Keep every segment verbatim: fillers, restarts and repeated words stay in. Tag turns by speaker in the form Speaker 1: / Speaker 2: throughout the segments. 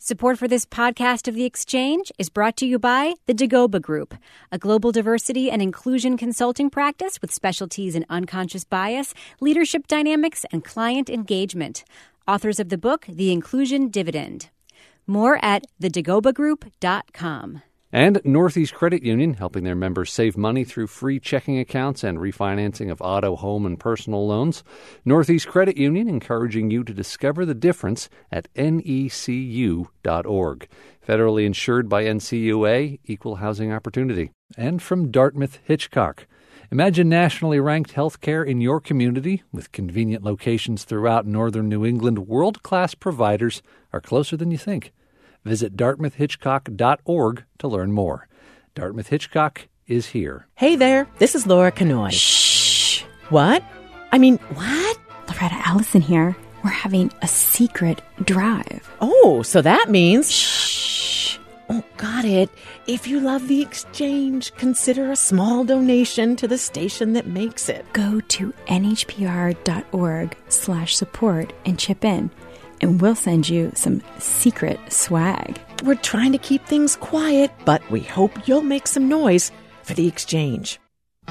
Speaker 1: Support for this podcast of The Exchange is brought to you by the Dagoba Group, a global diversity and inclusion consulting practice with specialties in unconscious bias, leadership dynamics, and client engagement. Authors of the book, The Inclusion Dividend. More at the dagoba group dot com.
Speaker 2: And Northeast Credit Union, helping their members save money through free checking accounts and refinancing of auto, home, and personal loans. Northeast Credit Union encouraging you to discover the difference at N E C U dot org. Federally insured by N C U A, Equal Housing Opportunity. And from Dartmouth Hitchcock. Imagine nationally ranked healthcare in your community with convenient locations throughout northern New England. World-class providers are closer than you think. Visit Dartmouth Hitchcock dot org to learn more. Dartmouth Hitchcock is here.
Speaker 3: Hey there, this is Laura Canoy.
Speaker 4: Shh.
Speaker 3: What? I mean, what?
Speaker 4: Loretta Allison here. We're having a secret drive.
Speaker 3: Oh, so that means... Shh. Oh, got it. If you love The Exchange, consider a small donation to the station that makes it.
Speaker 4: Go to N H P R dot org slash support and chip in. And we'll send you some secret swag.
Speaker 3: We're trying to keep things quiet, but we hope you'll make some noise for The Exchange.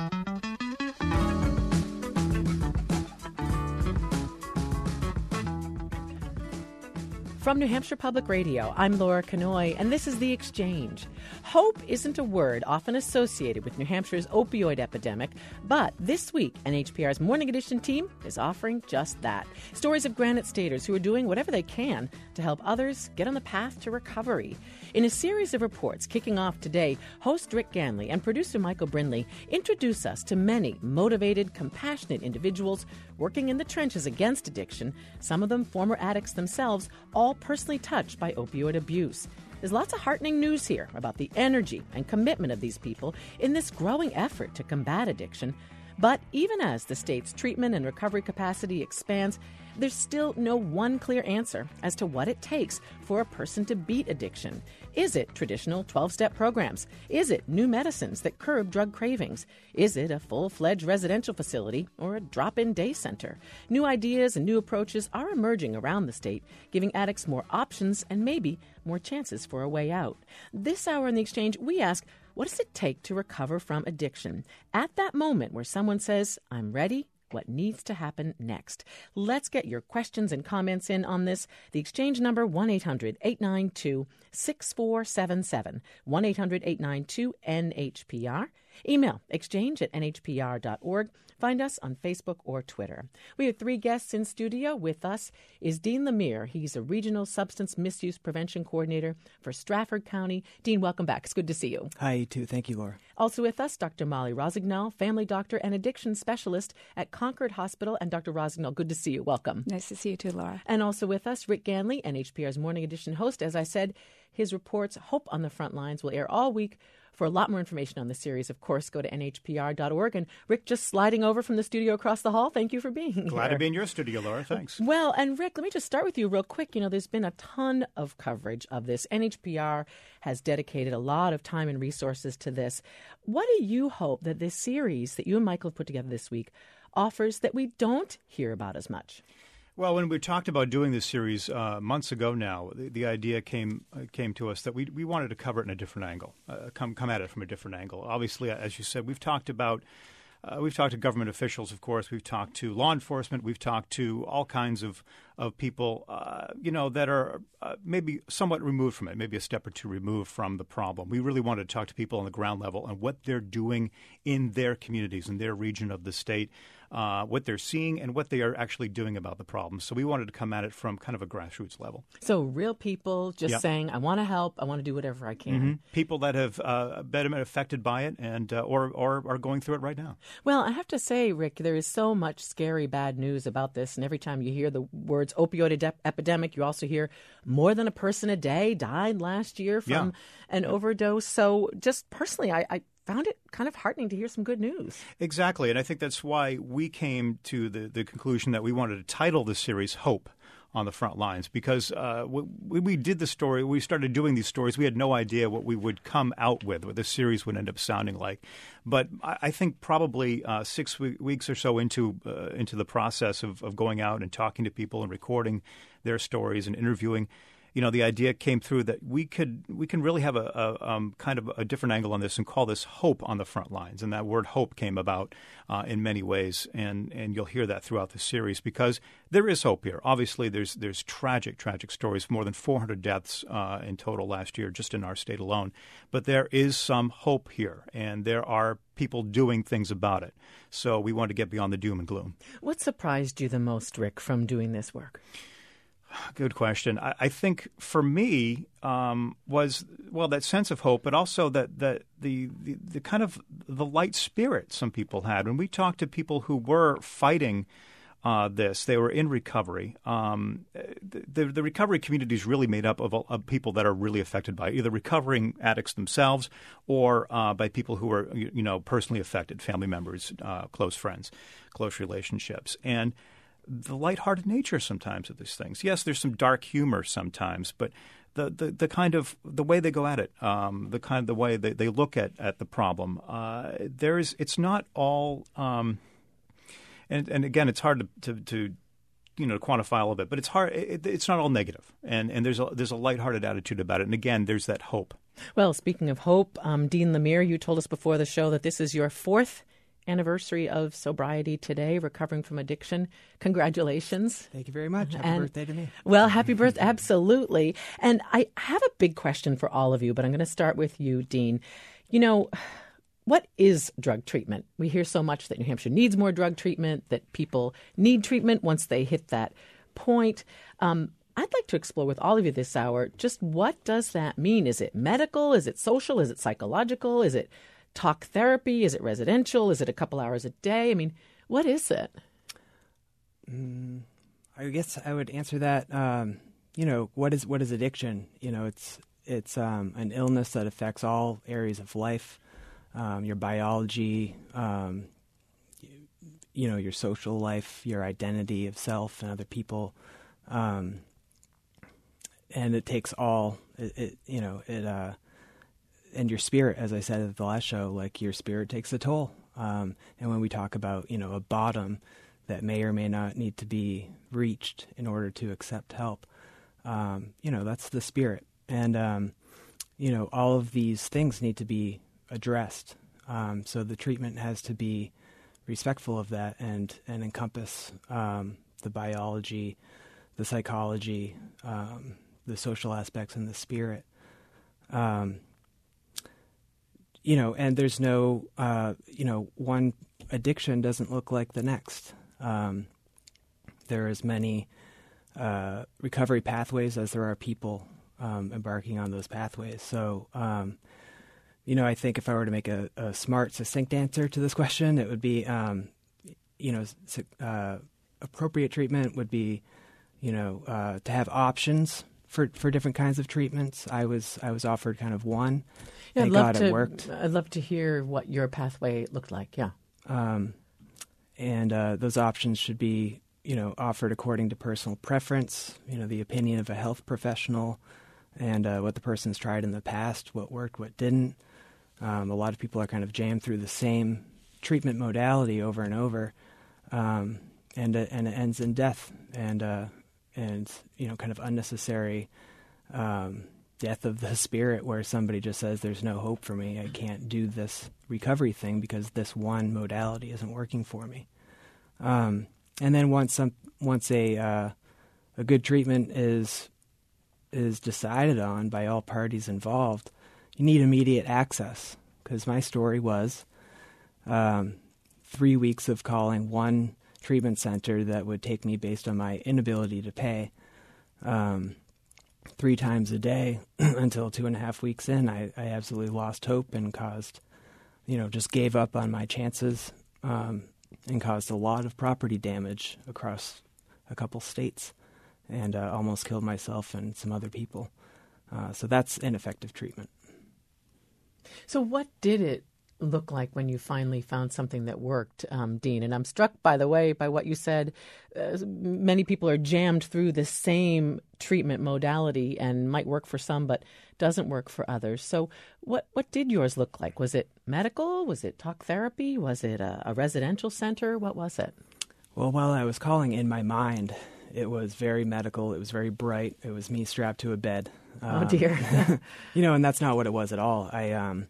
Speaker 3: From New Hampshire Public Radio, I'm Laura Canoy, and this is The Exchange. Hope isn't a word often associated with New Hampshire's opioid epidemic, but this week, N H P R's Morning Edition team is offering just that. Stories of Granite Staters who are doing whatever they can to help others get on the path to recovery. In a series of reports kicking off today, host Rick Ganley and producer Michael Brindley introduce us to many motivated, compassionate individuals working in the trenches against addiction, some of them former addicts themselves, all personally touched by opioid abuse. There's lots of heartening news here about the energy and commitment of these people in this growing effort to combat addiction. But even as the state's treatment and recovery capacity expands, there's still no one clear answer as to what it takes for a person to beat addiction. Is it traditional twelve-step programs? Is it new medicines that curb drug cravings? Is it a full-fledged residential facility or a drop-in day center? New ideas and new approaches are emerging around the state, giving addicts more options and maybe more chances for a way out. This hour in The Exchange, we ask, what does it take to recover from addiction? At that moment where someone says, I'm ready, what needs to happen next? Let's get your questions and comments in on this. The Exchange number, one eight hundred eight nine two six four seven seven, one eight hundred eight nine two N H P R. Email exchange at N H P R dot org. Find us on Facebook or Twitter. We have three guests in studio. With us is Dean Lemire. He's a Regional Substance Misuse Prevention Coordinator for Strafford County. Dean, welcome back. It's good to see you.
Speaker 5: Hi, you too. Thank you, Laura.
Speaker 3: Also with us, Doctor Molly Rosignol, Family Doctor and Addiction Specialist at Concord Hospital. And Doctor Rosignol, good to see you. Welcome.
Speaker 4: Nice to see you too, Laura.
Speaker 3: And also with us, Rick Ganley, N H P R's Morning Edition host. As I said, his reports, Hope on the Front Lines, will air all week. For a lot more information on the series, of course, go to N H P R dot org. And Rick, just sliding over from the studio across the hall, thank you for being here.
Speaker 6: Glad to be in your studio, Laura. Thanks.
Speaker 3: Well, and Rick, let me just start with you real quick. You know, there's been a ton of coverage of this. N H P R has dedicated a lot of time and resources to this. What do you hope that this series that you and Michael have put together this week offers that we don't hear about as much?
Speaker 6: Well, when we talked about doing this series uh, months ago now, the, the idea came uh, came to us that we we wanted to cover it in a different angle, uh, come come at it from a different angle. Obviously, as you said, we've talked about uh, we've talked to government officials, of course. We've talked to law enforcement. We've talked to all kinds of of people, uh, you know, that are uh, maybe somewhat removed from it, maybe a step or two removed from the problem. We really wanted to talk to people on the ground level and what they're doing in their communities, in their region of the state. Uh, what they're seeing and what they are actually doing about the problem. So we wanted to come at it from kind of a grassroots level.
Speaker 3: So real people just
Speaker 6: yep.
Speaker 3: saying, I want to help, I want to do whatever I can.
Speaker 6: Mm-hmm. People that have uh, been affected by it and uh, or, or are going through it right now.
Speaker 3: Well, I have to say, Rick, there is so much scary bad news about this. And every time you hear the words opioid ed- epidemic, you also hear more than a person a day died last year from
Speaker 6: yeah.
Speaker 3: an
Speaker 6: yeah.
Speaker 3: overdose. So just personally, I, I found it kind of heartening to hear some good news.
Speaker 6: Exactly. And I think that's why we came to the, the conclusion that we wanted to title the series Hope on the Front Lines, because uh, when we did the story, we started doing these stories, we had no idea what we would come out with, what the series would end up sounding like. But I, I think probably uh, six we- weeks or so into uh, into the process of, of going out and talking to people and recording their stories and interviewing, you know, the idea came through that we could we can really have a, a um, kind of a different angle on this and call this hope on the front lines. And that word hope came about uh, in many ways, and and you'll hear that throughout the series because there is hope here. Obviously, there's there's tragic, tragic stories, more than four hundred deaths uh, in total last year just in our state alone. But there is some hope here, and there are people doing things about it. So we want to get beyond the doom and gloom.
Speaker 3: What surprised you the most, Rick, from doing this work?
Speaker 6: Good question. I, I think for me um, was, well, that sense of hope, but also that, that the, the, the kind of the light spirit some people had. When we talked to people who were fighting uh, this, they were in recovery. Um, the, the recovery community is really made up of, of people that are really affected by it, either recovering addicts themselves or uh, by people who are, you know, personally affected, family members, uh, close friends, close relationships. And the lighthearted nature sometimes of these things. Yes, there's some dark humor sometimes, but the, the, the kind of the way they go at it, um, the kind of the way they, they look at, at the problem, uh, there's it's not all um, and and again it's hard to, to, to you know to quantify all of it, but it's hard. It, it's not all negative, and and there's a there's a lighthearted attitude about it, and again there's that hope.
Speaker 3: Well, speaking of hope, um, Dean Lemire, you told us before the show that this is your fourth anniversary of sobriety today, recovering from addiction. Congratulations.
Speaker 5: Thank you very much. Happy
Speaker 3: and,
Speaker 5: birthday to me.
Speaker 3: Well, happy birthday. Absolutely. And I have a big question for all of you, but I'm going to start with you, Dean. You know, what is drug treatment? We hear so much that New Hampshire needs more drug treatment, that people need treatment once they hit that point. Um, I'd like to explore with all of you this hour, just what does that mean? Is it medical? Is it social? Is it psychological? Is it talk therapy? Is it residential? Is it a couple hours a day? I mean, what is it?
Speaker 5: Mm, I guess I would answer that. Um, you know, what is what is addiction? You know, it's it's um, an illness that affects all areas of life, um, your biology, um, you, you know, your social life, your identity of self and other people, um, and it takes all. It, it you know it. Uh, And your spirit, as I said at the last show, like your spirit takes a toll. Um, and when we talk about, you know, a bottom that may or may not need to be reached in order to accept help, um, you know, that's the spirit. And, um, you know, all of these things need to be addressed. Um, so the treatment has to be respectful of that and, and encompass um, the biology, the psychology, um, the social aspects, and the spirit. Um You know, and there's no, uh, you know, one addiction doesn't look like the next. Um, there are as many uh, recovery pathways as there are people um, embarking on those pathways. So, um, you know, I think if I were to make a, a smart, succinct answer to this question, it would be, um, you know, uh, appropriate treatment would be, you know, uh, to have options for for different kinds of treatments. I was I was offered kind of one.
Speaker 3: Yeah,
Speaker 5: Thank
Speaker 3: I'd love
Speaker 5: God
Speaker 3: to,
Speaker 5: it worked.
Speaker 3: I'd love to hear what your pathway looked like. Yeah.
Speaker 5: Um, and uh, those options should be, you know, offered according to personal preference, you know, the opinion of a health professional and uh, what the person's tried in the past, what worked, what didn't. Um, a lot of people are kind of jammed through the same treatment modality over and over, um, and, uh, and it ends in death and, uh, and you know, kind of unnecessary um death of the spirit where somebody just says there's no hope for me. I can't do this recovery thing because this one modality isn't working for me. Um, and then once some once a uh, a good treatment is is decided on by all parties involved, you need immediate access. Because my story was um, three weeks of calling one treatment center that would take me based on my inability to pay. Um, three times a day until two and a half weeks in, I, I absolutely lost hope and caused, you know, just gave up on my chances um, and caused a lot of property damage across a couple states and uh, almost killed myself and some other people. Uh, so that's ineffective treatment.
Speaker 3: So what did it look like when you finally found something that worked, um, Dean? And I'm struck, by the way, by what you said. Uh, many people are jammed through the same treatment modality and might work for some, but doesn't work for others. So what, what did yours look like? Was it medical? Was it talk therapy? Was it a, a residential center? What was it?
Speaker 5: Well, while I was calling in my mind It was very medical. It was very bright. It was me strapped to a bed. Um,
Speaker 3: oh, dear.
Speaker 5: you know, and that's not what it was at all. I, um,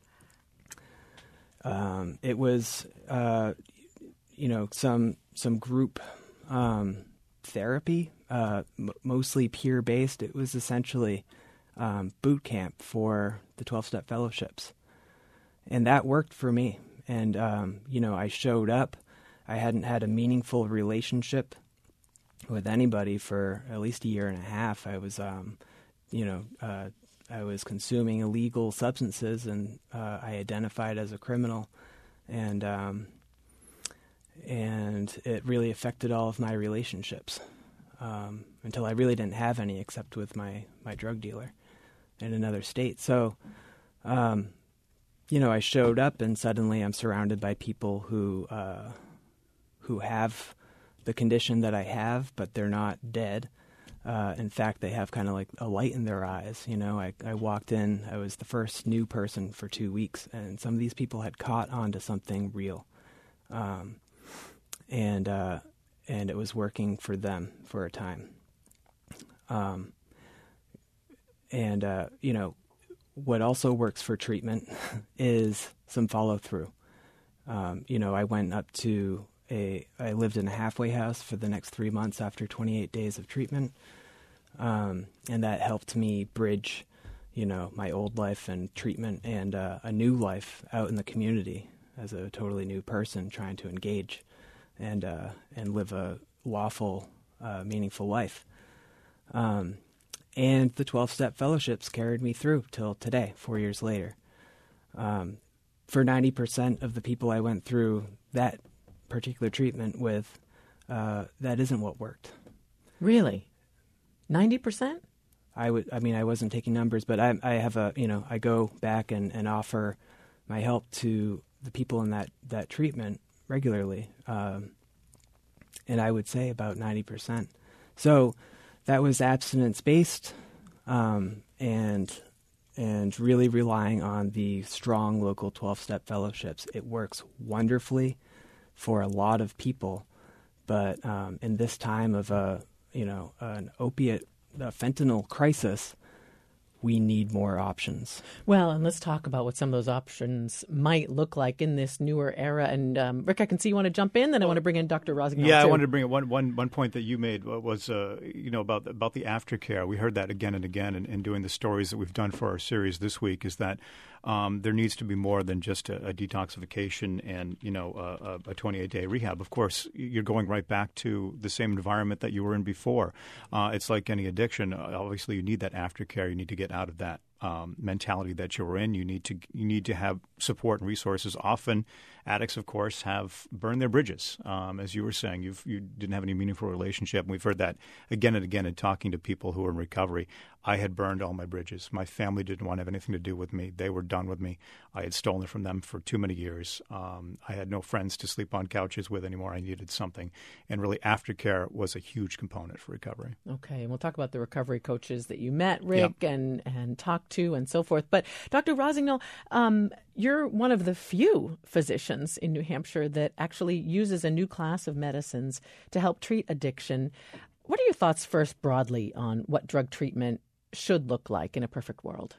Speaker 5: um, it was, uh, you know, some some group um, therapy, uh, m- mostly peer-based. It was essentially um, boot camp for the twelve-step fellowships. And that worked for me. And, um, you know, I showed up. I hadn't had a meaningful relationship with anybody for at least a year and a half. I was, um, you know, uh, I was consuming illegal substances, and uh, I identified as a criminal. And um, and it really affected all of my relationships um, until I really didn't have any except with my, my drug dealer in another state. So, um, you know, I showed up, and suddenly I'm surrounded by people who uh, who have the condition that I have, but they're not dead. Uh, in fact, they have kind of like a light in their eyes. You know, I, I walked in, I was the first new person for two weeks, and some of these people had caught on to something real. Um, and uh, and it was working for them for a time. Um, and, uh, you know, what also works for treatment is some follow-through. Um, you know, I went up to a, I lived in a halfway house for the next three months after twenty-eight days of treatment. Um, and that helped me bridge, you know, my old life and treatment and uh, a new life out in the community as a totally new person trying to engage and uh, and live a lawful, uh, meaningful life. Um, and the twelve-step fellowships carried me through till today, four years later. Um, for ninety percent of the people I went through that particular treatment with, uh, that isn't what worked.
Speaker 3: Really? ninety percent?
Speaker 5: I would, I mean, I wasn't taking numbers, but I, I have a, you know, I go back and, and offer my help to the people in that, that treatment regularly. Um, and I would say about ninety percent. So that was abstinence-based, um, and, and really relying on the strong local twelve-step fellowships. It works wonderfully for a lot of people, but um, in this time of a, you know, an opiate, a fentanyl crisis, we need more options.
Speaker 3: Well, and let's talk about what some of those options might look like in this newer era. And um, Rick, I can see you want to jump in, then I want to bring in Doctor Rossignol.
Speaker 6: Yeah,
Speaker 3: too.
Speaker 6: I wanted to bring in one, one, one point that you made was, uh, you know, about about the aftercare. We heard that again and again in, in doing the stories that we've done for our series this week. Is that um, there needs to be more than just a, a detoxification and, you know, a, a twenty-eight day rehab. Of course, you're going right back to the same environment that you were in before. Uh, it's like any addiction. Obviously, you need that aftercare. You need to get out of that Um, mentality that you were in. You need to you need to have support and resources. Often, addicts, of course, have burned their bridges. Um, as you were saying, you've, you didn't have any meaningful relationship. And we've heard that again and again in talking to people who are in recovery. I had burned all my bridges. My family didn't want to have anything to do with me. They were done with me. I had stolen from them for too many years. Um, I had no friends to sleep on couches with anymore. I needed something. And really, aftercare was a huge component for recovery.
Speaker 3: Okay, and we'll talk about the recovery coaches that you met, Rick, yep. and, and talked to and so forth. But Doctor Rossignol, um, you're one of the few physicians in New Hampshire that actually uses a new class of medicines to help treat addiction. What are your thoughts first broadly on what drug treatment should look like in a perfect world?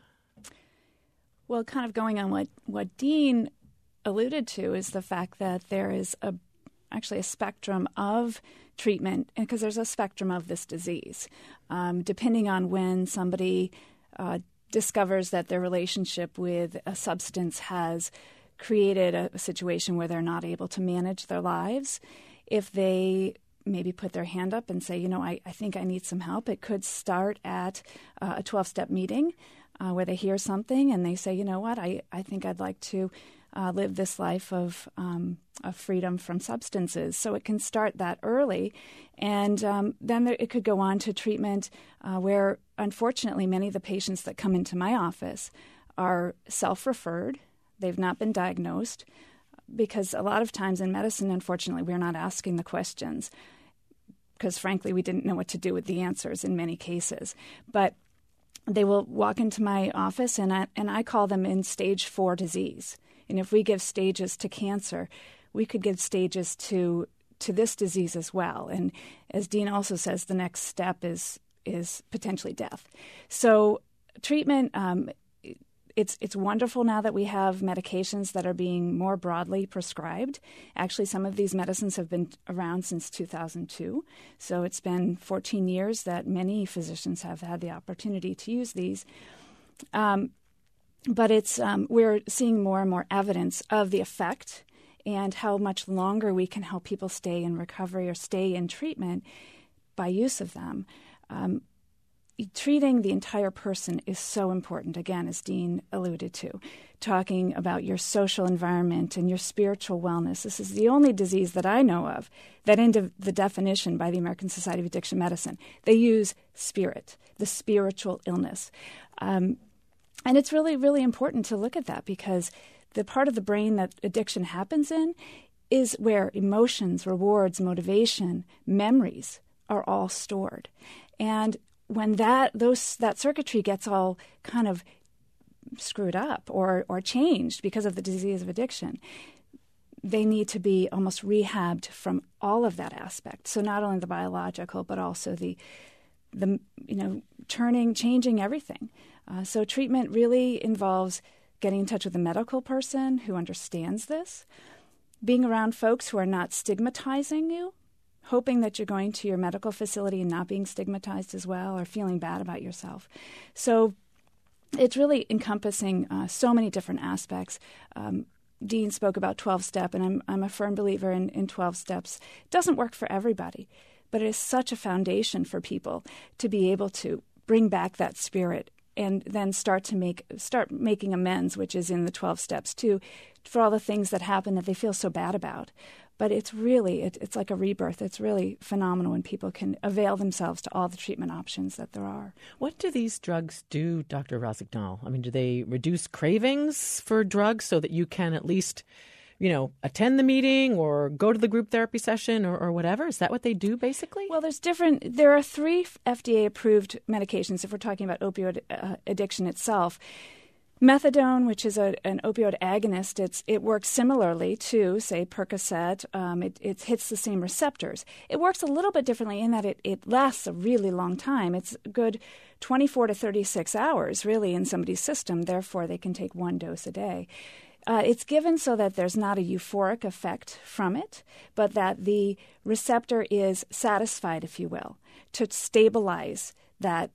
Speaker 7: Well, kind of going on what, what Dean alluded to is the fact that there is a actually a spectrum of treatment, because there's a spectrum of this disease. Um, depending on when somebody uh, discovers that their relationship with a substance has created a, a situation where they're not able to manage their lives, if they maybe put their hand up and say, you know, I, I think I need some help, it could start at uh, a twelve-step meeting uh, where they hear something and they say, you know what, I, I think I'd like to uh, live this life of, um, of freedom from substances. So it can start that early. And um, then there, it could go on to treatment uh, where, unfortunately, many of the patients that come into my office are self-referred. They've not been diagnosed because a lot of times in medicine, unfortunately, we're not asking the questions because, frankly, we didn't know what to do with the answers in many cases. But they will walk into my office, and I, and I call them in stage four disease. And if we give stages to cancer, we could give stages to to this disease as well. And as Dean also says, the next step is is potentially death. So treatment, um, it's it's wonderful now that we have medications that are being more broadly prescribed. Actually, some of these medicines have been around since two thousand two. So it's been fourteen years that many physicians have had the opportunity to use these. Um, but it's um, we're seeing more and more evidence of the effect and how much longer we can help people stay in recovery or stay in treatment by use of them. Um, treating the entire person is so important, again, as Dean alluded to, talking about your social environment and your spiritual wellness. This is the only disease that I know of that in de- the definition by the American Society of Addiction Medicine, they use spirit, the spiritual illness. Um, and it's really, really important to look at that because the part of the brain that addiction happens in is where emotions, rewards, motivation, memories are all stored. And when that those that circuitry gets all kind of screwed up or or changed because of the disease of addiction, they need to be almost rehabbed from all of that aspect. So not only the biological, but also the the you know turning, changing everything. Uh, so treatment really involves getting in touch with a medical person who understands this, being around folks who are not stigmatizing you, hoping that you're going to your medical facility and not being stigmatized as well or feeling bad about yourself. So it's really encompassing uh, so many different aspects. Um, Dean spoke about twelve-step, and I'm, I'm a firm believer in, in twelve steps. It doesn't work for everybody, but it is such a foundation for people to be able to bring back that spirit and then start to make start making amends, which is in the twelve steps too, for all the things that happen that they feel so bad about. But it's really, it, it's like a rebirth. It's really phenomenal when people can avail themselves to all the treatment options that there are.
Speaker 3: What do these drugs do, Doctor Rossignol? I mean, do they reduce cravings for drugs so that you can at least, you know, attend the meeting or go to the group therapy session or, or whatever? Is that what they do, basically?
Speaker 7: Well, there's different, there are three F D A-approved medications if we're talking about opioid uh, addiction itself. Methadone, which is a, an opioid agonist, it's, it works similarly to, say, Percocet. Um, it, it hits the same receptors. It works a little bit differently in that it, it lasts a really long time. It's a good twenty-four to thirty-six hours, really, in somebody's system. Therefore, they can take one dose a day. Uh, it's given so that there's not a euphoric effect from it, but that the receptor is satisfied, if you will, to stabilize that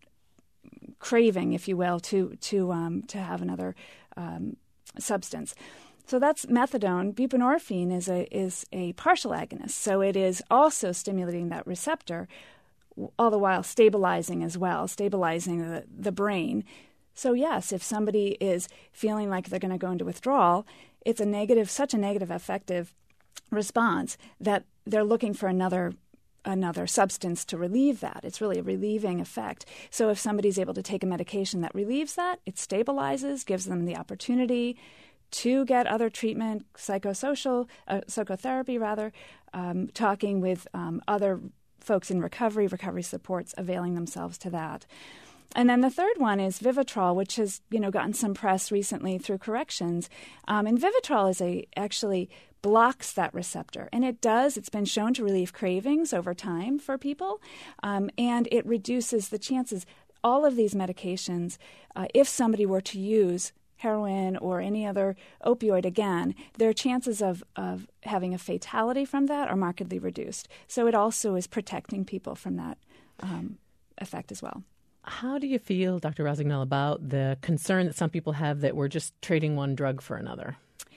Speaker 7: craving, if you will, to to um, to have another um, substance. So that's methadone. Buprenorphine is a is a partial agonist, so it is also stimulating that receptor, all the while stabilizing as well, stabilizing the, the brain. So yes, if somebody is feeling like they're going to go into withdrawal, it's a negative, such a negative affective response that they're looking for another another substance to relieve that. It's really a relieving effect. So if somebody's able to take a medication that relieves that, it stabilizes, gives them the opportunity to get other treatment, psychosocial, uh, psychotherapy rather, um, talking with um, other folks in recovery, recovery supports, availing themselves to that. And then the third one is Vivitrol, which has, you know, gotten some press recently through corrections. Um, and Vivitrol is a actually blocks that receptor. And it does. It's been shown to relieve cravings over time for people. Um, and it reduces the chances. All of these medications, uh, if somebody were to use heroin or any other opioid again, their chances of, of having a fatality from that are markedly reduced. So it also is protecting people from that um, effect as well.
Speaker 3: How do you feel, Doctor Rossignol, about the concern that some people have that we're just trading one drug for another?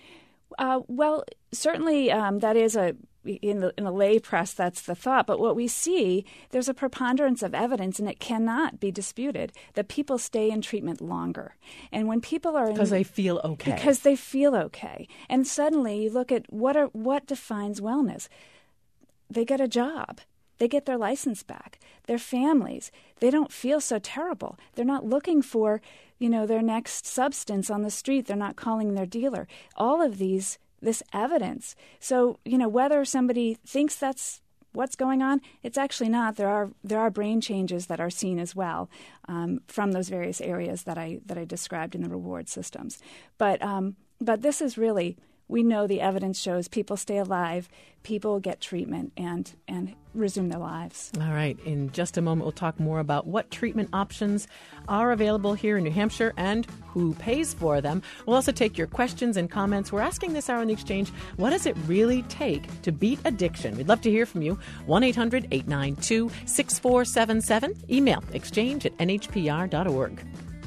Speaker 7: Uh, well, certainly um, that is a in the in the lay press, that's the thought. But what we see, there's a preponderance of evidence, and it cannot be disputed, that people stay in treatment longer. And when people are in,
Speaker 3: because they feel okay,
Speaker 7: because they feel okay, and suddenly you look at what are what defines wellness. They get a job. They get their license back. Their families, they don't feel so terrible. They're not looking for, you know, their next substance on the street. They're not calling their dealer. All of these, this evidence. So, you know, whether somebody thinks that's what's going on, it's actually not. There are there are brain changes that are seen as well um, from those various areas that I that I described in the reward systems. But um, but this is really we know the evidence shows people stay alive, people get treatment and, and resume their lives.
Speaker 3: All right. In just a moment, we'll talk more about what treatment options are available here in New Hampshire and who pays for them. We'll also take your questions and comments. We're asking this hour on The Exchange, what does it really take to beat addiction? We'd love to hear from you. one eight hundred eight nine two six four seven seven. Email exchange at n h p r dot org.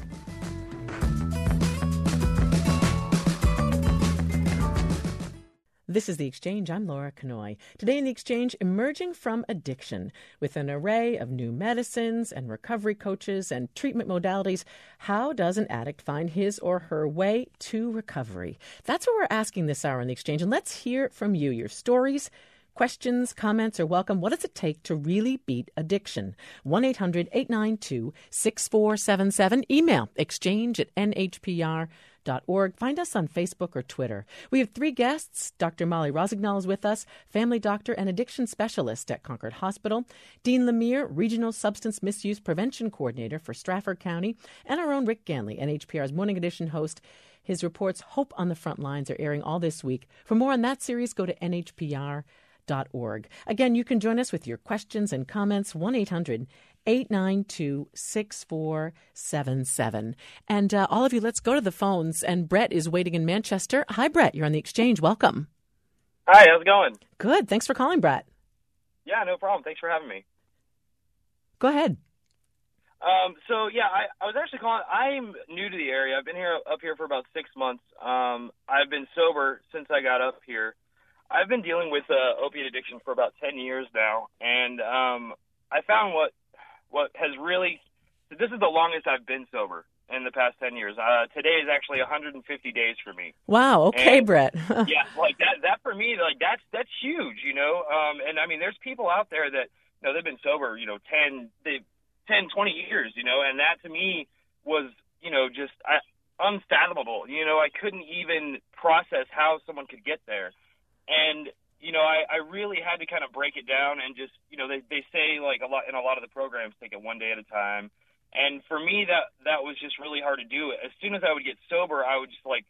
Speaker 3: This is The Exchange. I'm Laura Kanoy. Today in The Exchange, emerging from addiction with an array of new medicines and recovery coaches and treatment modalities. How does an addict find his or her way to recovery? That's what we're asking this hour in The Exchange. And let's hear from you. Your stories, questions, comments are welcome. What does it take to really beat addiction? one eight hundred eight nine two six four seven seven. Email exchange at n h p r dot org. Find us on Facebook or Twitter. We have three guests. Doctor Molly Rosignol is with us, family doctor and addiction specialist at Concord Hospital. Dean Lemire, Regional Substance Misuse Prevention Coordinator for Stratford County. And our own Rick Ganley, N H P R's Morning Edition host. His reports, Hope on the Front Lines, are airing all this week. For more on that series, go to n h p r dot org. Again, you can join us with your questions and comments, one eight hundred eight nine two six four seven seven. And uh, all of you, let's go to the phones. And Brett is waiting in Manchester. Hi, Brett. You're on The Exchange. Welcome.
Speaker 8: Hi, how's it going?
Speaker 3: Good. Thanks for calling, Brett.
Speaker 8: Yeah, no problem. Thanks for having me.
Speaker 3: Go ahead.
Speaker 8: Um, so, yeah, I, I was actually calling. I'm new to the area. I've been here up here for about six months. Um, I've been sober since I got up here. I've been dealing with uh, opiate addiction for about ten years now, and um, I found what what has really – this is the longest I've been sober in the past ten years. Uh, today is actually one hundred fifty days for me.
Speaker 3: Wow. Okay,
Speaker 8: and,
Speaker 3: Brett.
Speaker 8: yeah, like that, that for me, like that's that's huge, you know. Um, and, I mean, there's people out there that, you know, they've been sober, you know, ten, ten, twenty years, you know, and that to me was, you know, just I, unfathomable. You know, I couldn't even process how someone could get there. And, you know, I, I really had to kind of break it down and just, you know, they, they say like a lot in a lot of the programs, take it one day at a time. And for me, that, that was just really hard to do. As soon as I would get sober, I would just like,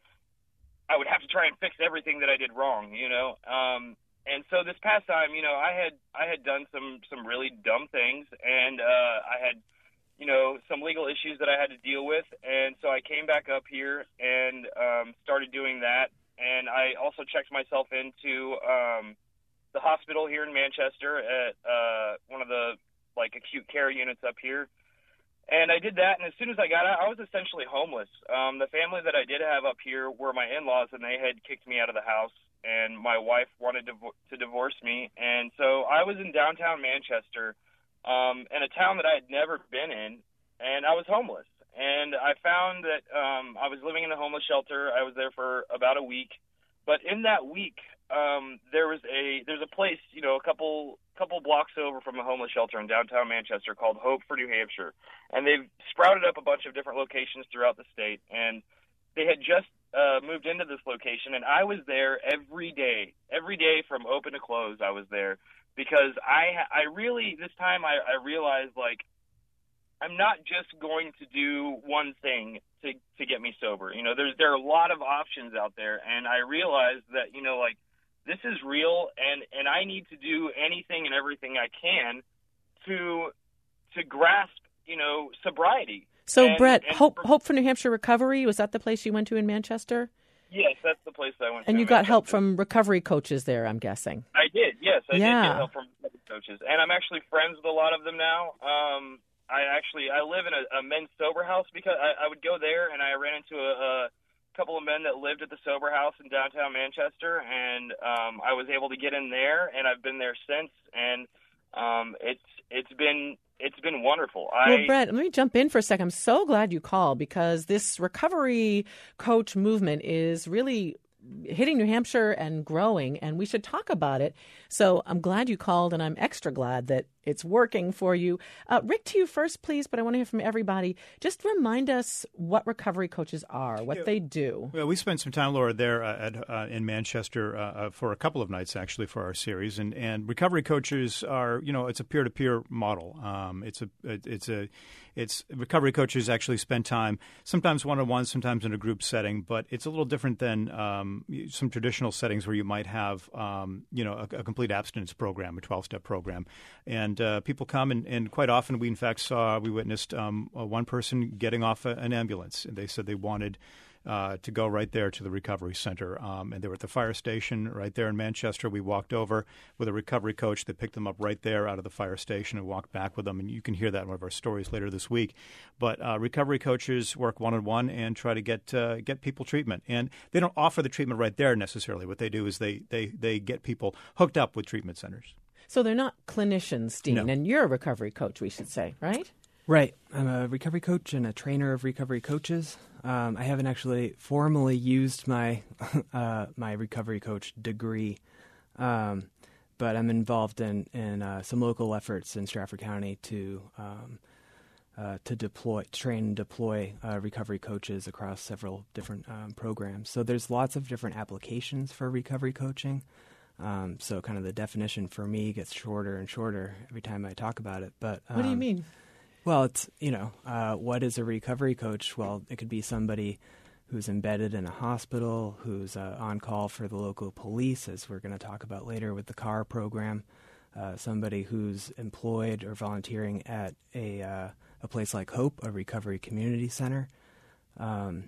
Speaker 8: I would have to try and fix everything that I did wrong, you know? Um, and so this past time, you know, I had, I had done some, some really dumb things, and uh, I had, you know, some legal issues that I had to deal with. And so I came back up here and um, started doing that. And I also checked myself into um, the hospital here in Manchester at uh, one of the, like, acute care units up here. And I did that, and as soon as I got out, I was essentially homeless. Um, the family that I did have up here were my in-laws, and they had kicked me out of the house, and my wife wanted to, to divorce me. And so I was in downtown Manchester, um, in a town that I had never been in, and I was homeless. And I found that um, I was living in a homeless shelter. I was there for about a week. But in that week, um, there was a there's a place, you know, a couple couple blocks over from the homeless shelter in downtown Manchester called Hope for New Hampshire. And they've sprouted up a bunch of different locations throughout the state. And they had just uh, moved into this location. And I was there every day, every day from open to close. I was there because I, I really this time I, I realized, like, I'm not just going to do one thing to to get me sober. You know, there's there are a lot of options out there, and I realized that, you know, like, this is real, and, and I need to do anything and everything I can to to grasp, you know, sobriety.
Speaker 3: So,
Speaker 8: and,
Speaker 3: Brett,
Speaker 8: and
Speaker 3: Hope
Speaker 8: for,
Speaker 3: Hope for New Hampshire Recovery, was that the place you went to in Manchester?
Speaker 8: Yes, that's the place I went to.
Speaker 3: And you
Speaker 8: in
Speaker 3: got help
Speaker 8: Manchester.
Speaker 3: from recovery coaches there, I'm guessing.
Speaker 8: I did, yes. I
Speaker 3: yeah.
Speaker 8: did get help from recovery coaches. And I'm actually friends with a lot of them now. Um I actually, I live in a, a men's sober house because I, I would go there, and I ran into a, a couple of men that lived at the sober house in downtown Manchester, and um, I was able to get in there, and I've been there since, and um, it's it's been it's been wonderful.
Speaker 3: Well,
Speaker 8: I,
Speaker 3: Brett, let me jump in for a second. I'm so glad you called, because this recovery coach movement is really hitting New Hampshire and growing, and we should talk about it. So I'm glad you called, and I'm extra glad that it's working for you. Uh, Rick, to you first, please, but I want to hear from everybody. Just remind us what recovery coaches are, what yeah. they do.
Speaker 6: Well, we spent some time, Laura, there uh, at, uh, in Manchester uh, uh, for a couple of nights, actually, for our series. And, and recovery coaches are, you know, it's a peer-to-peer model. Um, it's a, it's a, it's recovery coaches actually spend time, sometimes one-on-one, sometimes in a group setting, but it's a little different than um, some traditional settings where you might have, um, you know, a, a complete abstinence program, a twelve-step program. And uh, people come, and, and quite often we, in fact, saw, we witnessed um, uh, one person getting off a, an ambulance, and they said they wanted Uh, to go right there to the recovery center. Um, and they were at the fire station right there in Manchester. We walked over with a recovery coach that picked them up right there out of the fire station and walked back with them. And you can hear that in one of our stories later this week. But uh, recovery coaches work one-on-one and try to get uh, get people treatment. And they don't offer the treatment right there necessarily. What they do is they, they, they get people hooked up with treatment centers.
Speaker 3: So they're not clinicians, Dean,
Speaker 6: no.
Speaker 3: and you're a recovery coach, we should say, right?
Speaker 5: Right. I'm a recovery coach and a trainer of recovery coaches. Um, I haven't actually formally used my uh, my recovery coach degree, um, but I'm involved in, in uh, some local efforts in Stratford County to um, uh, to deploy, train and deploy uh, recovery coaches across several different um, programs. So there's lots of different applications for recovery coaching. Um, so kind of the definition for me gets shorter and shorter every time I talk about it. But um,
Speaker 3: what do you mean?
Speaker 5: Well, it's, you know, uh, what is a recovery coach? Well, it could be somebody who's embedded in a hospital, who's uh, on call for the local police, as we're going to talk about later with the C A R program, uh, somebody who's employed or volunteering at a uh, a place like Hope, a recovery community center, um,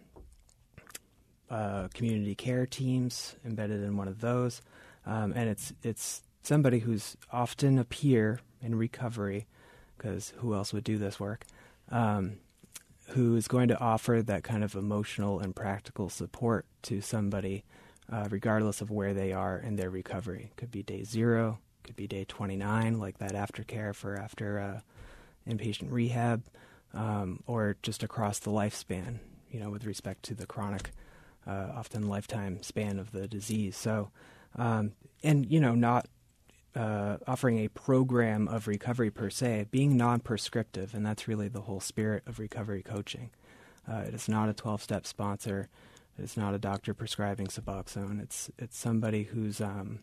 Speaker 5: uh, community care teams embedded in one of those, um, and it's it's somebody who's often a peer in recovery, because who else would do this work, um, who is going to offer that kind of emotional and practical support to somebody uh, regardless of where they are in their recovery. Could be day zero, could be day twenty-nine, like that aftercare for after uh, inpatient rehab, um, or just across the lifespan, you know, with respect to the chronic, uh, often lifetime span of the disease. So, um, and, you know, not Uh, offering a program of recovery per se, being non-prescriptive, and that's really the whole spirit of recovery coaching. Uh, it is not a twelve-step sponsor. It is not a doctor prescribing Suboxone. It's it's somebody who's um,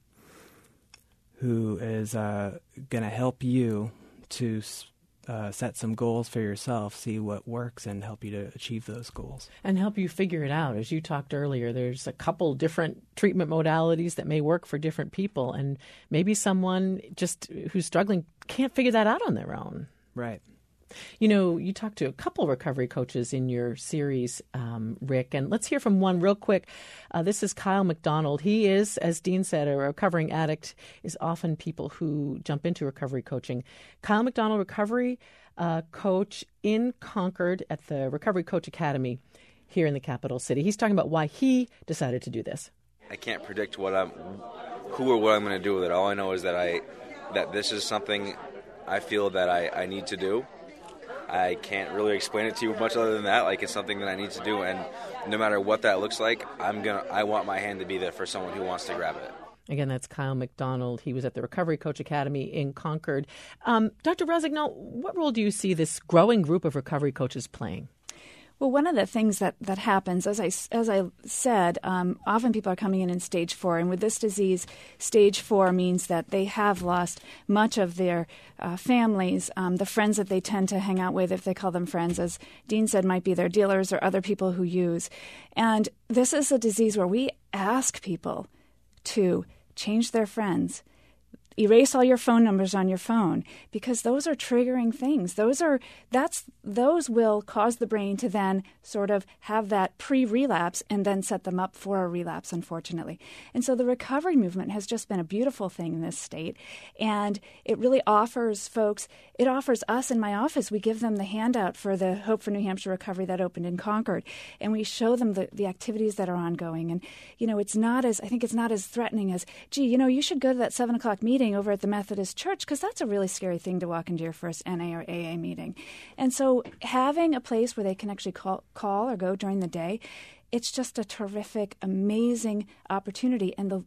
Speaker 5: who is uh, going to help you to uh, set some goals for yourself, see what works, and help you to achieve those goals.
Speaker 3: And help you figure it out. As you talked earlier, there's a couple different treatment modalities that may work for different people, and maybe someone just who's struggling can't figure that out on their own.
Speaker 5: Right.
Speaker 3: You know, you talked to a couple recovery coaches in your series, um, Rick, and let's hear from one real quick. Uh, this is Kyle McDonald. He is, as Dean said, a recovering addict is often people who jump into recovery coaching. Kyle McDonald, recovery uh, coach in Concord at the Recovery Coach Academy here in the capital city. He's talking about why he decided to do this.
Speaker 9: I can't predict what I'm, who or what I'm going to do with it. All I know is that I, that this is something I feel that I, I need to do. I can't really explain it to you much other than that. Like, it's something that I need to do, and no matter what that looks like, I'm gonna. I want my hand to be there for someone who wants to grab it.
Speaker 3: Again, that's Kyle McDonald. He was at the Recovery Coach Academy in Concord. Um, Doctor Rosignol, what role do you see this growing group of recovery coaches playing?
Speaker 7: Well, one of the things that, that happens, as I, as I said, um, often people are coming in in stage four. And with this disease, stage four means that they have lost much of their uh, families, um, the friends that they tend to hang out with, if they call them friends, as Dean said, might be their dealers or other people who use. And this is a disease where we ask people to change their friends, erase all your phone numbers on your phone, because those are triggering things. Those are that's those will cause the brain to then sort of have that pre-relapse and then set them up for a relapse, unfortunately. And so the recovery movement has just been a beautiful thing in this state. And it really offers folks, it offers us in my office, we give them the handout for the Hope for New Hampshire Recovery that opened in Concord. And we show them the, the activities that are ongoing. And, you know, it's not as, I think it's not as threatening as, gee, you know, you should go to that seven o'clock meeting over at the Methodist Church, because that's a really scary thing to walk into your first N A or A A meeting. And so having a place where they can actually call, call or go during the day, it's just a terrific, amazing opportunity. And the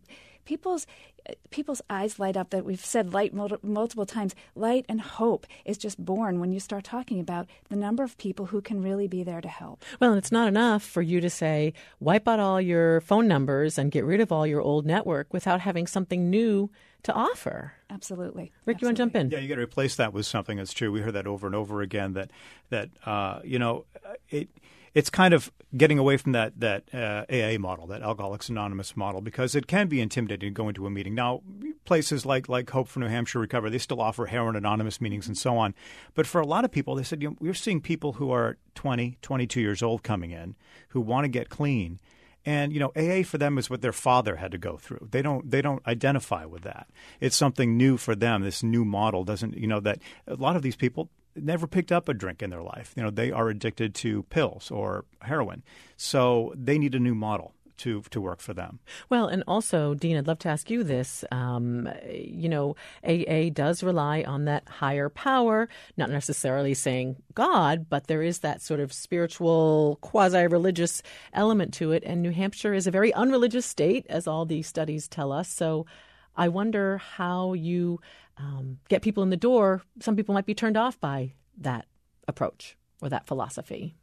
Speaker 7: people's people's eyes light up. That we've said light mul- multiple times. Light and hope is just born when you start talking about the number of people who can really be there to help.
Speaker 3: Well, and it's not enough for you to say, wipe out all your phone numbers and get rid of all your old network without having something new to offer.
Speaker 7: Absolutely.
Speaker 3: Rick, you want to jump in?
Speaker 6: Yeah, you got to replace that with something that's true. We heard that over and over again, that, that uh, you know, it it's kind of getting away from that that uh, A A model, that Alcoholics Anonymous model, because it can be intimidating to go into a meeting. Now, places like like Hope for New Hampshire Recovery, they still offer Heroin Anonymous meetings and so on. But for a lot of people, they said, you know, we're seeing people who are twenty, twenty-two years old coming in who want to get clean. And, you know, A A for them is what their father had to go through. They don't they don't identify with that. It's something new for them. This new model doesn't, you know, that a lot of these people never picked up a drink in their life. You know, they are addicted to pills or heroin. So they need a new model to to work for them.
Speaker 3: Well, and also, Dean, I'd love to ask you this. Um, you know, A A does rely on that higher power, not necessarily saying God, but there is that sort of spiritual, quasi-religious element to it. And New Hampshire is a very unreligious state, as all these studies tell us. So I wonder how you um, get people in the door. Some people might be turned off by that approach or that philosophy.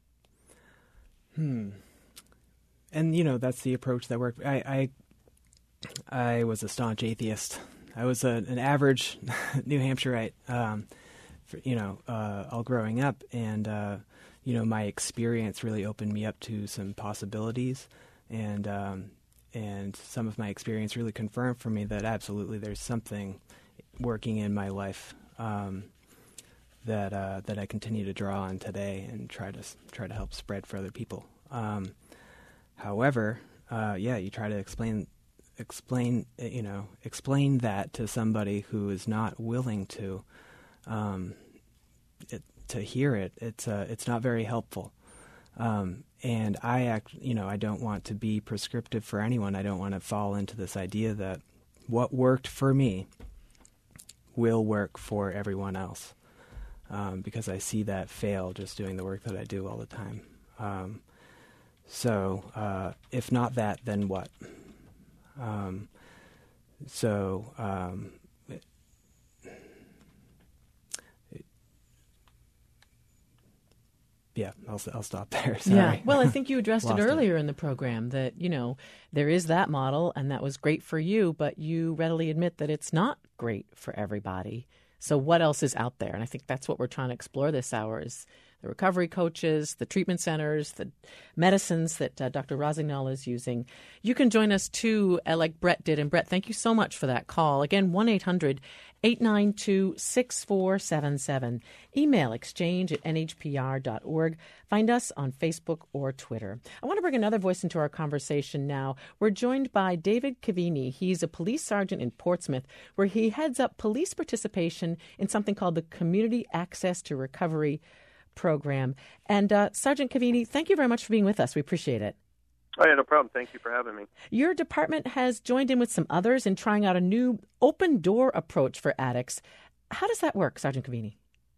Speaker 5: Hmm. And, you know, that's the approach that worked. I I, I was a staunch atheist. I was a, an average New Hampshireite, um, for, you know, uh, all growing up. And, uh, you know, my experience really opened me up to some possibilities. And um, and some of my experience really confirmed for me that absolutely there's something working in my life um, that uh, that I continue to draw on today and try to try to help spread for other people. Um, however, uh, yeah, you try to explain explain you know explain that to somebody who is not willing to um, it, to hear it. It's uh, it's not very helpful. Um, and I act, you know, I don't want to be prescriptive for anyone. I don't want to fall into this idea that what worked for me will work for everyone else, um, because I see that fail just doing the work that I do all the time. Um, so uh, if not that, then what? Um, so um, it, it, yeah, I'll I'll stop there. Sorry.
Speaker 3: Yeah. Well, I think you addressed it earlier
Speaker 5: it.
Speaker 3: in the program that, you know, there is that model and that was great for you, but you readily admit that it's not great for everybody. So what else is out there? And I think that's what we're trying to explore this hour is the recovery coaches, the treatment centers, the medicines that uh, Doctor Rosignol is using. You can join us, too, uh, like Brett did. And, Brett, thank you so much for that call. Again, one eight hundred eight nine two six four seven seven. Email exchange at n h p r dot org. Find us on Facebook or Twitter. I want to bring another voice into our conversation now. We're joined by David Cavini. He's a police sergeant in Portsmouth, where he heads up police participation in something called the Community Access to Recovery program. And uh, Sergeant Cavini, thank you very much for being with us. We appreciate it.
Speaker 10: Oh, yeah, no problem. Thank you for having me.
Speaker 3: Your department has joined in with some others in trying out a new open door approach for addicts. How does that work, Sergeant Cavini?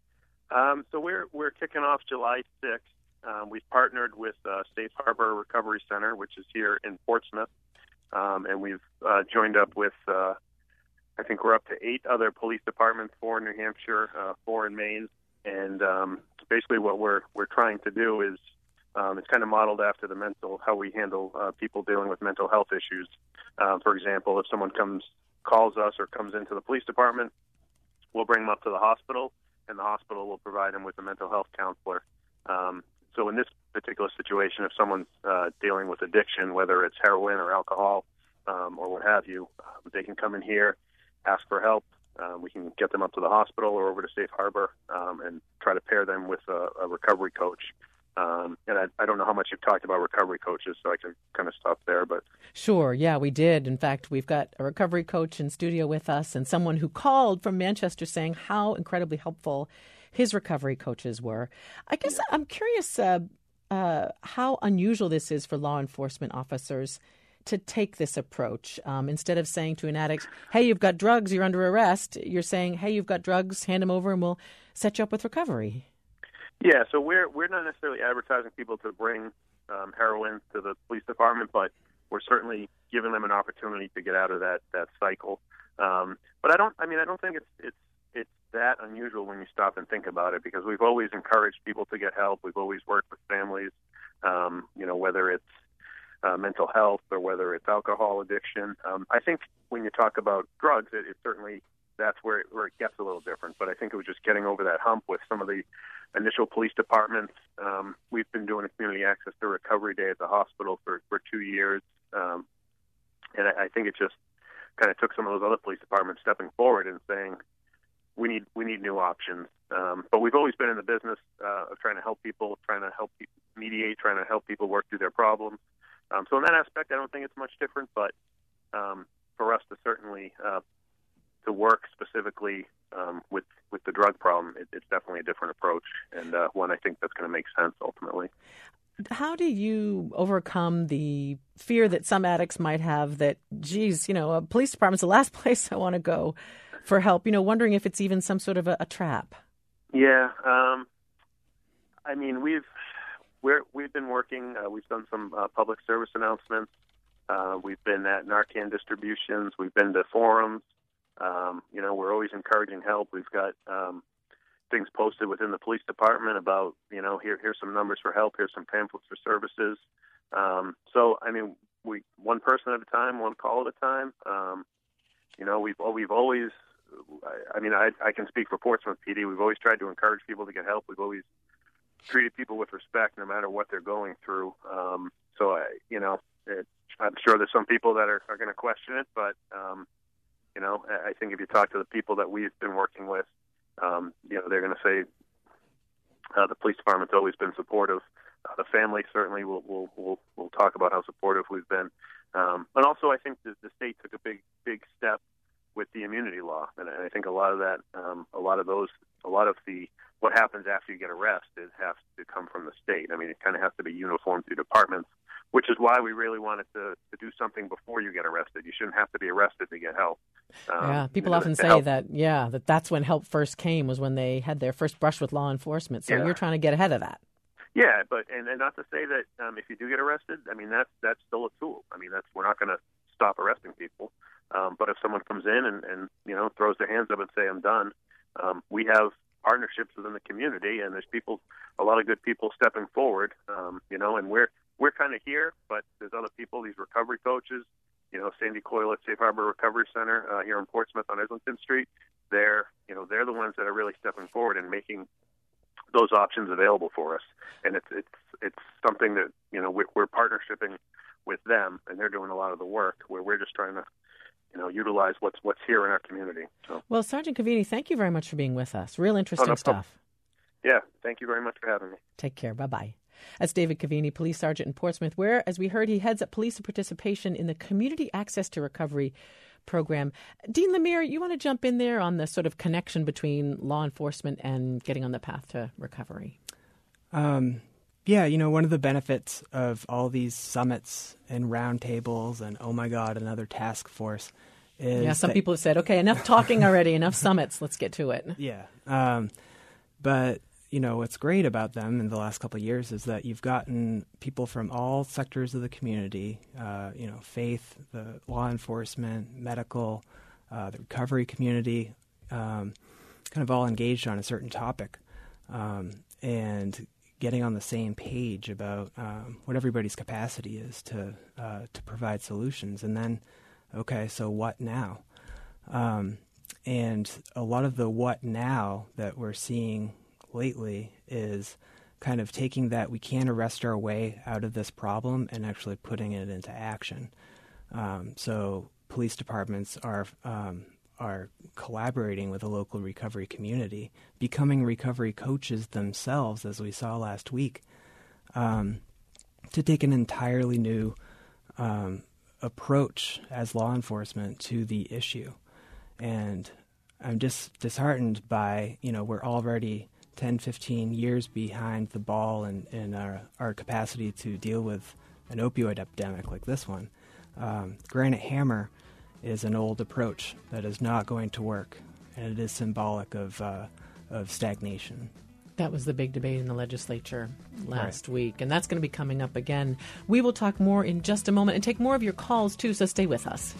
Speaker 10: Um, so we're we're kicking off July sixth. Um, we've partnered with uh, Safe Harbor Recovery Center, which is here in Portsmouth, um, and we've uh, joined up with, uh, I think we're up to eight other police departments, four in New Hampshire, uh, four in Maine, and um, basically what we're we're trying to do is um, it's kind of modeled after the mental how we handle uh, people dealing with mental health issues. Uh, for example, if someone comes calls us or comes into the police department, we'll bring them up to the hospital, and the hospital will provide them with a mental health counselor. Um, so in this particular situation, if someone's uh, dealing with addiction, whether it's heroin or alcohol um, or what have you, uh, they can come in here, ask for help. Um, we can get them up to the hospital or over to Safe Harbor um, and try to pair them with a, a recovery coach. Um, and I, I don't know how much you've talked about recovery coaches, so I can kind of stop there. But
Speaker 3: sure, yeah, we did. In fact, we've got a recovery coach in studio with us and someone who called from Manchester saying how incredibly helpful his recovery coaches were. I guess I'm curious uh, uh, how unusual this is for law enforcement officers to take this approach. Um, instead of saying to an addict, hey, you've got drugs, you're under arrest, you're saying, hey, you've got drugs, hand them over and we'll set you up with recovery.
Speaker 10: Yeah, so we're we're not necessarily advertising people to bring um, heroin to the police department, but we're certainly giving them an opportunity opportunity to get out of that that cycle. Um, but I don't. I mean, I don't think it's it's it's that unusual when you stop and think about it, because we've always encouraged people to get help. We've always worked with families. Um, you know, whether it's uh, mental health or whether it's alcohol addiction. Um, I think when you talk about drugs, it, it certainly that's where it, where it gets a little different. But I think it was just getting over that hump with some of the initial police departments. Um, we've been doing a community access to recovery day at the hospital for, for two years. Um, and I, I think it just kind of took some of those other police departments stepping forward and saying, we need we need new options. Um, but we've always been in the business uh, of trying to help people, trying to help people mediate, trying to help people work through their problems. Um, so in that aspect, I don't think it's much different. But um, for us to certainly uh, to work specifically um, with with the drug problem, it, it's definitely a different approach, and uh, one I think that's going to make sense ultimately.
Speaker 3: How do you overcome the fear that some addicts might have that, geez, you know, a police department's the last place I want to go for help, you know, wondering if it's even some sort of a, a trap?
Speaker 10: Yeah. Um, I mean, we've, we're, we've been working, uh, we've done some uh, public service announcements. Uh, we've been at Narcan distributions. We've been to forums. Um, you know, we're always encouraging help. We've got um, things posted within the police department about, you know, here, here's some numbers for help. Here's some pamphlets for services. Um, so, I mean, we one person at a time, one call at a time. Um, you know, we've we've always, I, I mean, I, I can speak for Portsmouth P D. We've always tried to encourage people to get help. We've always treated people with respect, no matter what they're going through. Um, so, I, you know, it, I'm sure there's some people that are, are going to question it, but um, you know, I think if you talk to the people that we've been working with, um, you know, they're going to say uh, the police department's always been supportive. Uh, the family certainly will will will will talk about how supportive we've been. Um, and also, I think the, the state took a big big step with the immunity law, and I think a lot of that, um, a lot of those, a lot of the what happens after you get arrested has to come from the state. I mean, it kind of has to be uniform through departments, which is why we really wanted to, to do something before you get arrested. You shouldn't have to be arrested to get help. Um,
Speaker 3: yeah, people
Speaker 10: you know,
Speaker 3: often say
Speaker 10: help.
Speaker 3: that, yeah, that that's when help first came, was when they had their first brush with law enforcement. So
Speaker 10: Yeah.
Speaker 3: you're trying to get ahead of that.
Speaker 10: Yeah, but and, and not to say that um, if you do get arrested, I mean, that's that's still a tool. I mean, that's we're not going to stop arresting people. Um, but if someone comes in and, and, you know, throws their hands up and say, I'm done, um, we have partnerships within the community, and there's people, a lot of good people stepping forward, um, you know, and we're we're kind of here, but there's other people, these recovery coaches, you know, Sandy Coyle at Safe Harbor Recovery Center uh, here in Portsmouth on Islington Street. They're, you know, they're the ones that are really stepping forward and making those options available for us. And it's it's it's something that, you know, we're, we're partnershiping with them, and they're doing a lot of the work where we're just trying to, you know, utilize what's what's here in our community. So.
Speaker 3: Well, Sergeant Cavini, thank you very much for being with us. Real interesting
Speaker 10: oh, no
Speaker 3: stuff.
Speaker 10: Yeah, thank you very much for having me.
Speaker 3: Take care. Bye-bye. That's David Cavini, police sergeant in Portsmouth, where, as we heard, he heads up police participation in the Community Access to Recovery program. Dean Lemire, you want to jump in there on the sort of connection between law enforcement and getting on the path to recovery?
Speaker 5: Um, yeah, you know, one of the benefits of all these summits and roundtables and, oh my God, another task force is...
Speaker 3: Yeah, some
Speaker 5: that,
Speaker 3: people have said, okay, enough talking already, enough summits, let's get to it.
Speaker 5: Yeah. Um, but, you know, what's great about them in the last couple of years is that you've gotten people from all sectors of the community, uh, you know, faith, the law enforcement, medical, uh, the recovery community, um, kind of all engaged on a certain topic. Um, and getting on the same page about um, what everybody's capacity is to uh, to provide solutions. And then, okay, so what now? Um, and a lot of the what now that we're seeing lately is kind of taking that we can't arrest our way out of this problem and actually putting it into action. Um, so police departments are um, are collaborating with the local recovery community, becoming recovery coaches themselves, as we saw last week, um, to take an entirely new um, approach as law enforcement to the issue. And I'm just disheartened by, you know, we're already ten, fifteen years behind the ball in, in our, our capacity to deal with an opioid epidemic like this one. Um, Granite Hammer is an old approach that is not going to work, and it is symbolic of uh, of stagnation.
Speaker 3: That was the big debate in the legislature last right. week, and that's going to be coming up again. We will talk more in just a moment and take more of your calls, too, so stay with us.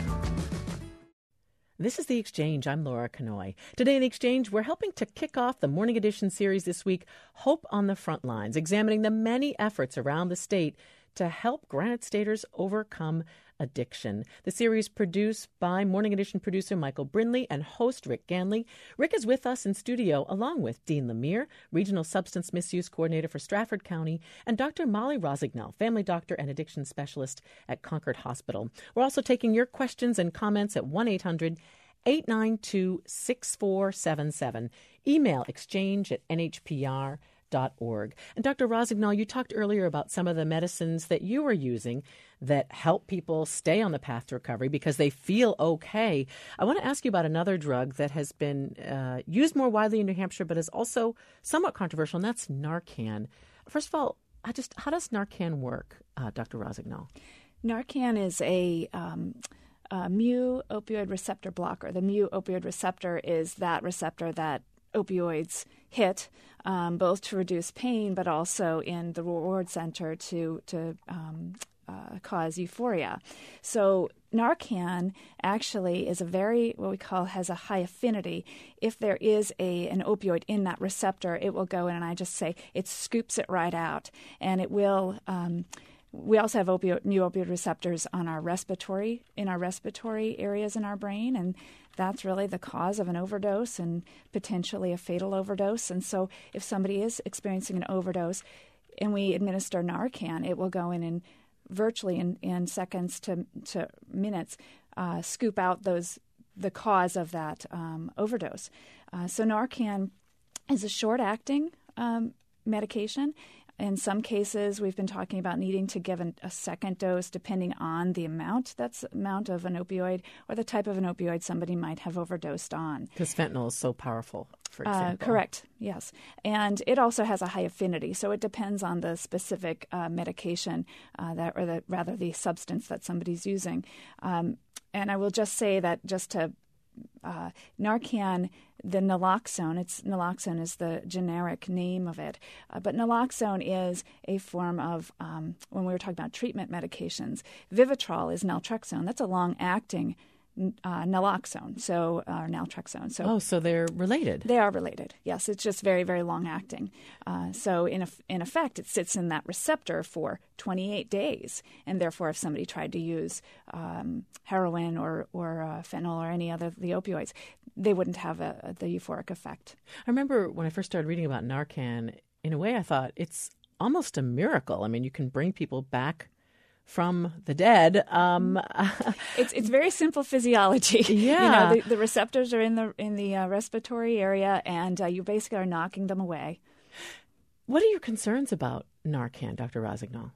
Speaker 3: This is The Exchange. I'm Laura Kanoy. Today in The Exchange, we're helping to kick off the Morning Edition series this week, Hope on the Front Lines, examining the many efforts around the state to help Granite Staters overcome addiction. The series produced by Morning Edition producer Michael Brindley and host Rick Ganley. Rick is with us in studio along with Dean Lemire, Regional Substance Misuse Coordinator for Stratford County, and Doctor Molly Rosignol, Family Doctor and Addiction Specialist at Concord Hospital. We're also taking your questions and comments at one eight hundred eight nine two six four seven seven. Email exchange at n h p r dot org. And Doctor Rosignol, you talked earlier about some of the medicines that you are using that help people stay on the path to recovery because they feel okay. I want to ask you about another drug that has been uh, used more widely in New Hampshire, but is also somewhat controversial, and that's Narcan. First of all, I just how does Narcan work, uh, Doctor Rosignol?
Speaker 7: Narcan is a um, uh, mu opioid receptor blocker. The mu opioid receptor is that receptor that opioids hit, um, both to reduce pain, but also in the reward center to to um, uh, cause euphoria. So Narcan actually is a very, what we call, has a high affinity. If there is a an opioid in that receptor, it will go in, and I just say it scoops it right out, and it will. Um, We also have opioid, mu opioid receptors on our respiratory, in our respiratory areas in our brain, and that's really the cause of an overdose and potentially a fatal overdose. And so if somebody is experiencing an overdose and we administer Narcan, it will go in and virtually in, in seconds to, to minutes uh, scoop out those the cause of that um, overdose. Uh, so Narcan is a short-acting um, medication. In some cases, we've been talking about needing to give an, a second dose depending on the amount that's amount of an opioid or the type of an opioid somebody might have overdosed on.
Speaker 3: Because fentanyl is so powerful, for example.
Speaker 7: Uh, correct, yes. And it also has a high affinity, so it depends on the specific uh, medication uh, that, or the, rather the substance that somebody's using. Um, and I will just say that just to Uh, Narcan, the naloxone, it's naloxone is the generic name of it, uh, but naloxone is a form of, um, when we were talking about treatment medications, Vivitrol is naltrexone. That's a long-acting uh, naloxone, so uh, naltrexone. So,
Speaker 3: oh, so they're related.
Speaker 7: They are related, yes. It's just very, very long-acting. Uh, so in, a, in effect, it sits in that receptor for twenty-eight days, and therefore if somebody tried to use um, heroin or, or uh, fentanyl or any other the opioids, they wouldn't have a, a, the euphoric effect.
Speaker 3: I remember when I first started reading about Narcan, in a way I thought it's almost a miracle. I mean, you can bring people back from the dead. Um,
Speaker 7: it's it's very simple physiology.
Speaker 3: Yeah,
Speaker 7: you know, the, the receptors are in the in the uh, respiratory area, and uh, you basically are knocking them away.
Speaker 3: What are your concerns about Narcan, Doctor Rosignol?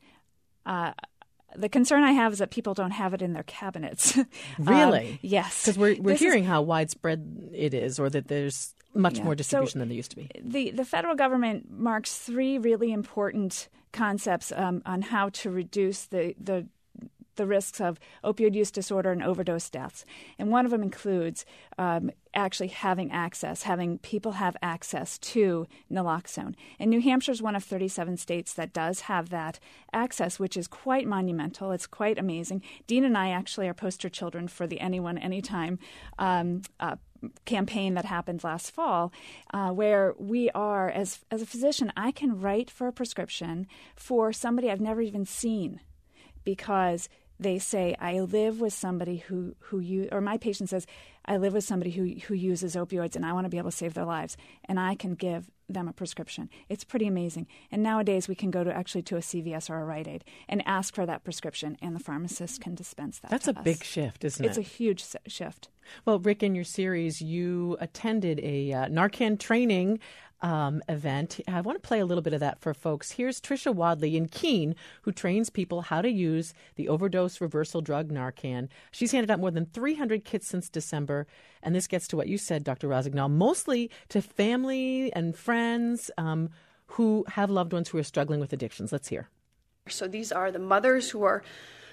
Speaker 7: Uh, the concern I have is that people don't have it in their cabinets.
Speaker 3: Really?
Speaker 7: um, yes,
Speaker 3: because we're we're
Speaker 7: this
Speaker 3: hearing
Speaker 7: is,
Speaker 3: how widespread it is, or that there's much
Speaker 7: yeah.
Speaker 3: more distribution
Speaker 7: so
Speaker 3: than there used to be.
Speaker 7: The the federal government marks three really important concepts um, on how to reduce the, the the risks of opioid use disorder and overdose deaths. And one of them includes um, actually having access, having people have access to naloxone. And New Hampshire is one of thirty-seven states that does have that access, which is quite monumental. It's quite amazing. Dean and I actually are poster children for the Anyone, Anytime um, uh, campaign that happened last fall, uh, where we are, as as a physician, I can write for a prescription for somebody I've never even seen because they say, I live with somebody who, who you, or my patient says, I live with somebody who, who uses opioids and I want to be able to save their lives. And I can give them a prescription. It's pretty amazing. And nowadays we can go to actually to a C V S or a Rite Aid and ask for that prescription, and the pharmacist can dispense that.
Speaker 3: That's
Speaker 7: to
Speaker 3: a
Speaker 7: us.
Speaker 3: big shift, isn't
Speaker 7: it's
Speaker 3: it?
Speaker 7: It's a huge shift.
Speaker 3: Well, Rick, in your series, you attended a uh, Narcan training um, event. I want to play a little bit of that for folks. Here's Tricia Wadley in Keene, who trains people how to use the overdose reversal drug Narcan. She's handed out more than three hundred kits since December. And this gets to what you said, Doctor Rosignol, mostly to family and friends um, who have loved ones who are struggling with addictions. Let's hear.
Speaker 11: So these are the mothers who are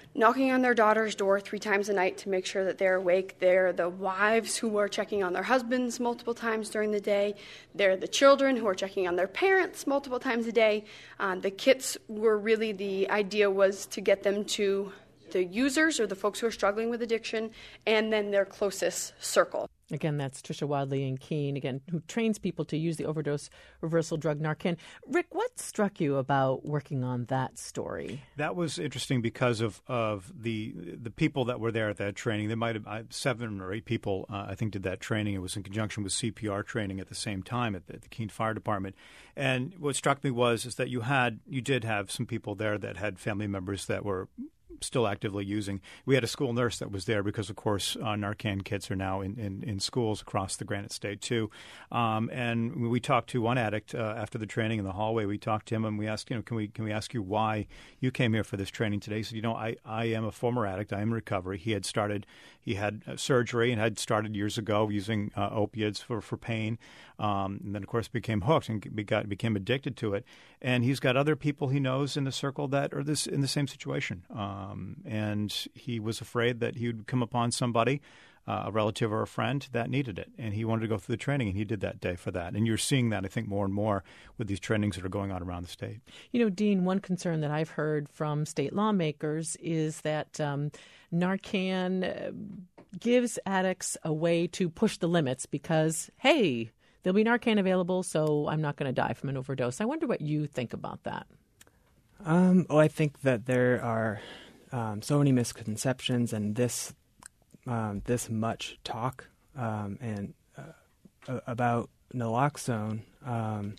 Speaker 11: knocking on their daughter's door three times a night to make sure that they're awake. They're the wives who are checking on their husbands multiple times during the day. They're the children who are checking on their parents multiple times a day. Uh, the kits were really, the idea was to get them to the users or the folks who are struggling with addiction, and then their closest circle.
Speaker 3: Again, that's Trisha Wadley in Keene, again, who trains people to use the overdose reversal drug Narcan. Rick, what struck you about working on that story?
Speaker 6: That was interesting because of, of the the people that were there at that training. There might have uh, seven or eight people, uh, I think, did that training. It was in conjunction with C P R training at the same time at the, at the Keene Fire Department. And what struck me was is that you had you did have some people there that had family members that were still actively using. We had a school nurse that was there because, of course, uh, Narcan kits are now in, in, in schools across the Granite State, too. Um, and we talked to one addict uh, after the training in the hallway. We talked to him and we asked, you know, can we can we ask you why you came here for this training today? He said, you know, I, I am a former addict. I am in recovery. He had started, he had surgery and had started years ago using uh, opiates for, for pain. Um, and then, of course, became hooked and got, became addicted to it. And he's got other people he knows in the circle that are this in the same situation. Um, and he was afraid that he would come upon somebody, uh, a relative or a friend, that needed it. And he wanted to go through the training, and he did that day for that. And you're seeing that, I think, more and more with these trainings that are going on around the state.
Speaker 3: You know, Dean, one concern that I've heard from state lawmakers is that um, Narcan gives addicts a way to push the limits because, hey, there'll be Narcan available, so I'm not going to die from an overdose. I wonder what you think about that.
Speaker 5: Um, well, I think that there are um, so many misconceptions, and this um, this much talk um, and uh, about naloxone um,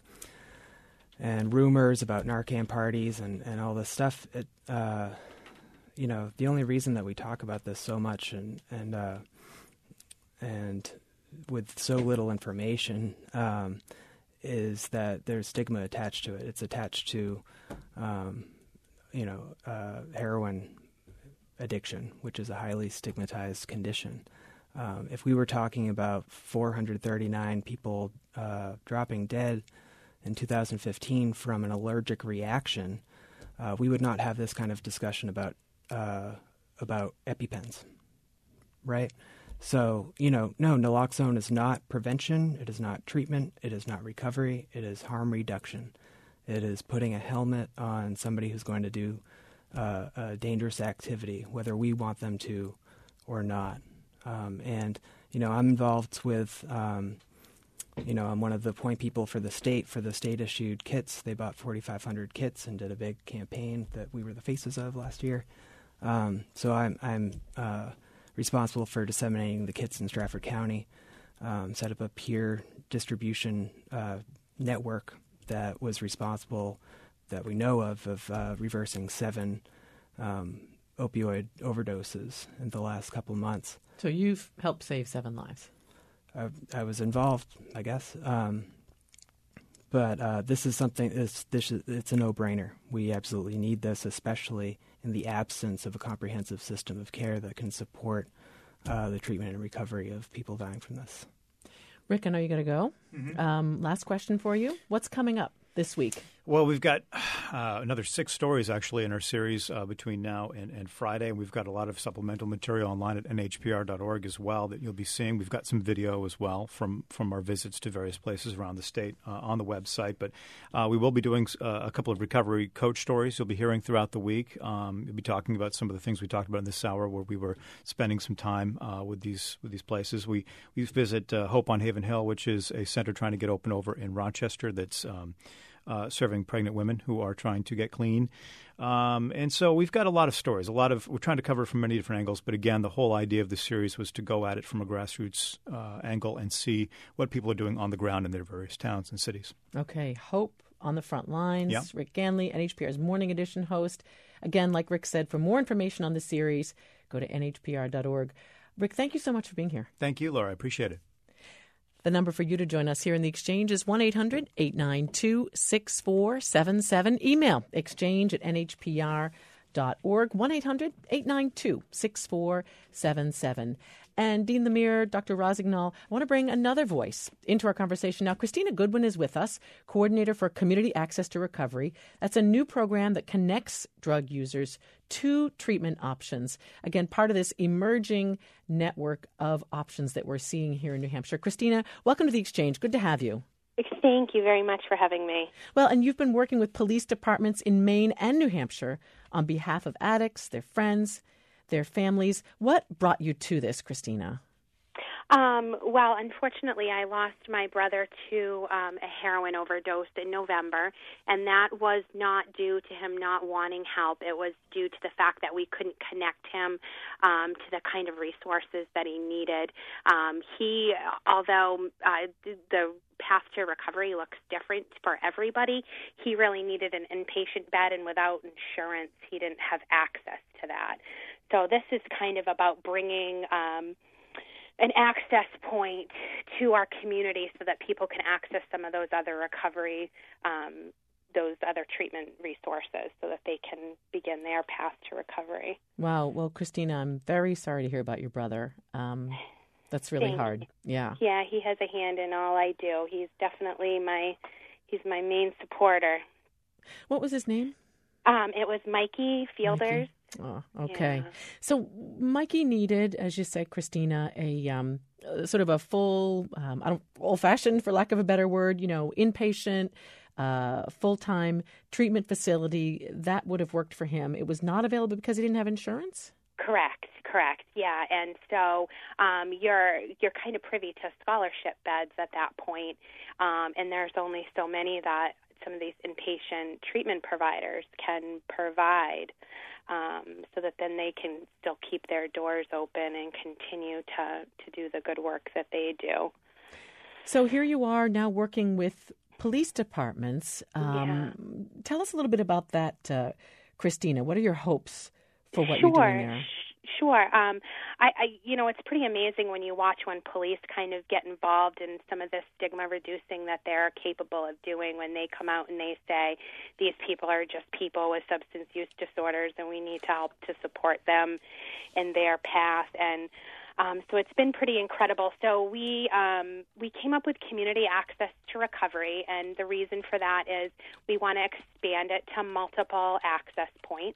Speaker 5: and rumors about Narcan parties and, and all this stuff. It, uh, you know, the only reason that we talk about this so much and and uh, and with so little information um, is that there's stigma attached to it. It's attached to, um, you know, uh, heroin addiction, which is a highly stigmatized condition. Um, if we were talking about four hundred thirty-nine people uh, dropping dead in two thousand fifteen from an allergic reaction, uh, we would not have this kind of discussion about uh, about EpiPens, right? So, you know, no, naloxone is not prevention. It is not treatment. It is not recovery. It is harm reduction. It is putting a helmet on somebody who's going to do uh, a dangerous activity, whether we want them to or not. Um, and, you know, I'm involved with, um, you know, I'm one of the point people for the state, for the state-issued kits. They bought forty-five hundred kits and did a big campaign that we were the faces of last year. Um, so I'm, I'm uh, responsible for disseminating the kits in Stratford County, um, set up a peer distribution uh, network that was responsible, that we know of, of uh, reversing seven um, opioid overdoses in the last couple of months.
Speaker 3: So you've helped save seven lives.
Speaker 5: I, I was involved, I guess. Um, but uh, this is something, it's, this is, it's a no-brainer. We absolutely need this, especially in the absence of a comprehensive system of care that can support uh, the treatment and recovery of people dying from this.
Speaker 3: Rick, I know you got to go.
Speaker 6: Mm-hmm.
Speaker 3: Um, last question for you. What's coming up this week?
Speaker 6: Well, we've got uh, another six stories, actually, in our series uh, between now and, and Friday. And we've got a lot of supplemental material online at N H P R dot org as well that you'll be seeing. We've got some video as well from, from our visits to various places around the state uh, on the website. But uh, we will be doing uh, a couple of recovery coach stories you'll be hearing throughout the week. Um, we'll be talking about some of the things we talked about in this hour where we were spending some time uh, with these with these places. We, we visit uh, Hope on Haven Hill, which is a center trying to get open over in Rochester that's um, Uh, serving pregnant women who are trying to get clean. Um, and so we've got a lot of stories, a lot of, we're trying to cover it from many different angles. But again, the whole idea of the series was to go at it from a grassroots uh, angle and see what people are doing on the ground in their various towns and cities.
Speaker 3: Okay. Hope on the front lines.
Speaker 6: Yeah.
Speaker 3: Rick Ganley, N H P R's Morning Edition host. Again, like Rick said, for more information on the series, go to N H P R dot org. Rick, thank you so much for being here.
Speaker 6: Thank you, Laura. I appreciate it.
Speaker 3: The number for you to join us here in the Exchange is one eight hundred eight nine two six four seven seven. Email exchange at N H P R dot org, one eight hundred eight nine two six four seven seven. And Dean Lemire, Doctor Rossignol, I want to bring another voice into our conversation now. Christina Goodwin is with us, coordinator for Community Access to Recovery. That's a new program that connects drug users to treatment options. Again, part of this emerging network of options that we're seeing here in New Hampshire. Christina, welcome to The Exchange. Good to have you.
Speaker 12: Thank you very much for having me.
Speaker 3: Well, and you've been working with police departments in Maine and New Hampshire on behalf of addicts, their friends, their families. What brought you to this, Christina?
Speaker 12: Um, well, unfortunately, I lost my brother to um, a heroin overdose in November, and that was not due to him not wanting help. It was due to the fact that we couldn't connect him um, to the kind of resources that he needed. Um, he, although uh, the path to recovery looks different for everybody, he really needed an inpatient bed, and without insurance, he didn't have access to that. So this is kind of about bringing um, an access point to our community so that people can access some of those other recovery, um, those other treatment resources so that they can begin their path to recovery.
Speaker 3: Wow. Well, Christina, I'm very sorry to hear about your brother. Um, that's really
Speaker 12: Thank
Speaker 3: hard.
Speaker 12: you.
Speaker 3: Yeah.
Speaker 12: Yeah, he has a hand in all I do. He's definitely my, he's my main supporter.
Speaker 3: What was his name?
Speaker 12: Um, it was Mikey Fielders.
Speaker 3: Mikey. Oh, okay.
Speaker 12: Yeah.
Speaker 3: So Mikey needed, as you said, Christina, a um, uh, sort of a full, um, I don't, old-fashioned, for lack of a better word, you know, inpatient, uh, full-time treatment facility. That would have worked for him. It was not available because he didn't have insurance?
Speaker 12: Correct, correct, yeah. And so um, you're you're kind of privy to scholarship beds at that point, um, and there's only so many that some of these inpatient treatment providers can provide. Um, so that then they can still keep their doors open and continue to, to do the good work that they do.
Speaker 3: So here you are now working with police departments. Um,
Speaker 12: yeah.
Speaker 3: Tell us a little bit about that, uh, Christina. What are your hopes for what
Speaker 12: sure.
Speaker 3: you're doing there?
Speaker 12: Sure. Um, I, I, you know, it's pretty amazing when you watch when police kind of get involved in some of this stigma reducing that they're capable of doing when they come out and they say these people are just people with substance use disorders and we need to help to support them in their path. And um, so it's been pretty incredible. So we um, we came up with community access to recovery, and the reason for that is we want to expand it to multiple access points.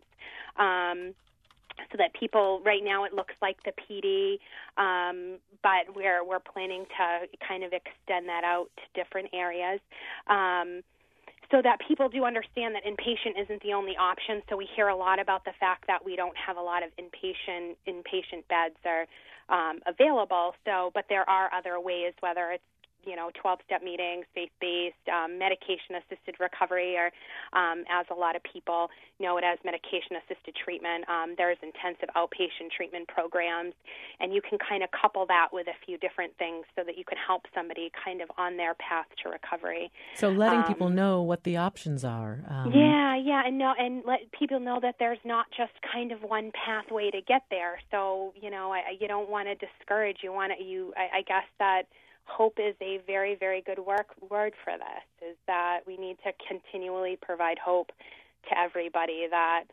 Speaker 12: Um, So that people, right now it looks like the P D, um, but we're we're planning to kind of extend that out to different areas, um, so that people do understand that inpatient isn't the only option. So we hear a lot about the fact that we don't have a lot of inpatient inpatient beds are um, available. So, but there are other ways, whether it's you know, twelve-step meetings, faith-based, um, medication-assisted recovery, or um, as a lot of people know it as medication-assisted treatment. Um, there's intensive outpatient treatment programs, and you can kind of couple that with a few different things so that you can help somebody kind of on their path to recovery.
Speaker 3: So letting
Speaker 12: um,
Speaker 3: people know what the options are. Um,
Speaker 12: yeah, yeah, and know, and let people know that there's not just kind of one pathway to get there. So, you know, I, you don't want to discourage. You want to, you, I, I guess that hope is a very, very good work, word for this, is that we need to continually provide hope to everybody that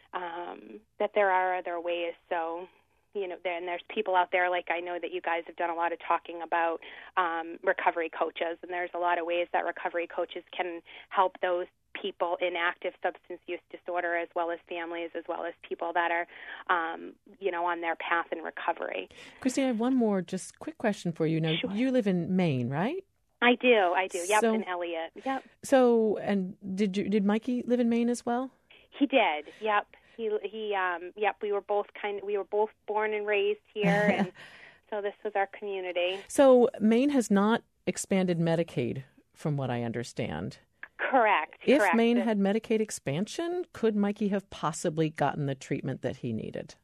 Speaker 12: um, that there are other ways. So, you know, there, and there's people out there, like I know that you guys have done a lot of talking about um, recovery coaches, and there's a lot of ways that recovery coaches can help those people in active substance use disorder, as well as families, as well as people that are, um, you know, on their path in recovery.
Speaker 3: Christine, I have one more just quick question for you. Now,
Speaker 12: sure.
Speaker 3: You live in Maine, right?
Speaker 12: I do, I do. Yep,
Speaker 3: so,
Speaker 12: in Elliott. Yep.
Speaker 3: So, and did you did Mikey live in Maine as well?
Speaker 12: He did. Yep. He he. Um. Yep. We were both kind. Of, we were both born and raised here, and so this was our community.
Speaker 3: So Maine has not expanded Medicaid, from what I understand.
Speaker 12: Correct.
Speaker 3: If
Speaker 12: correct.
Speaker 3: Maine had Medicaid expansion, could Mikey have possibly gotten the treatment that he needed?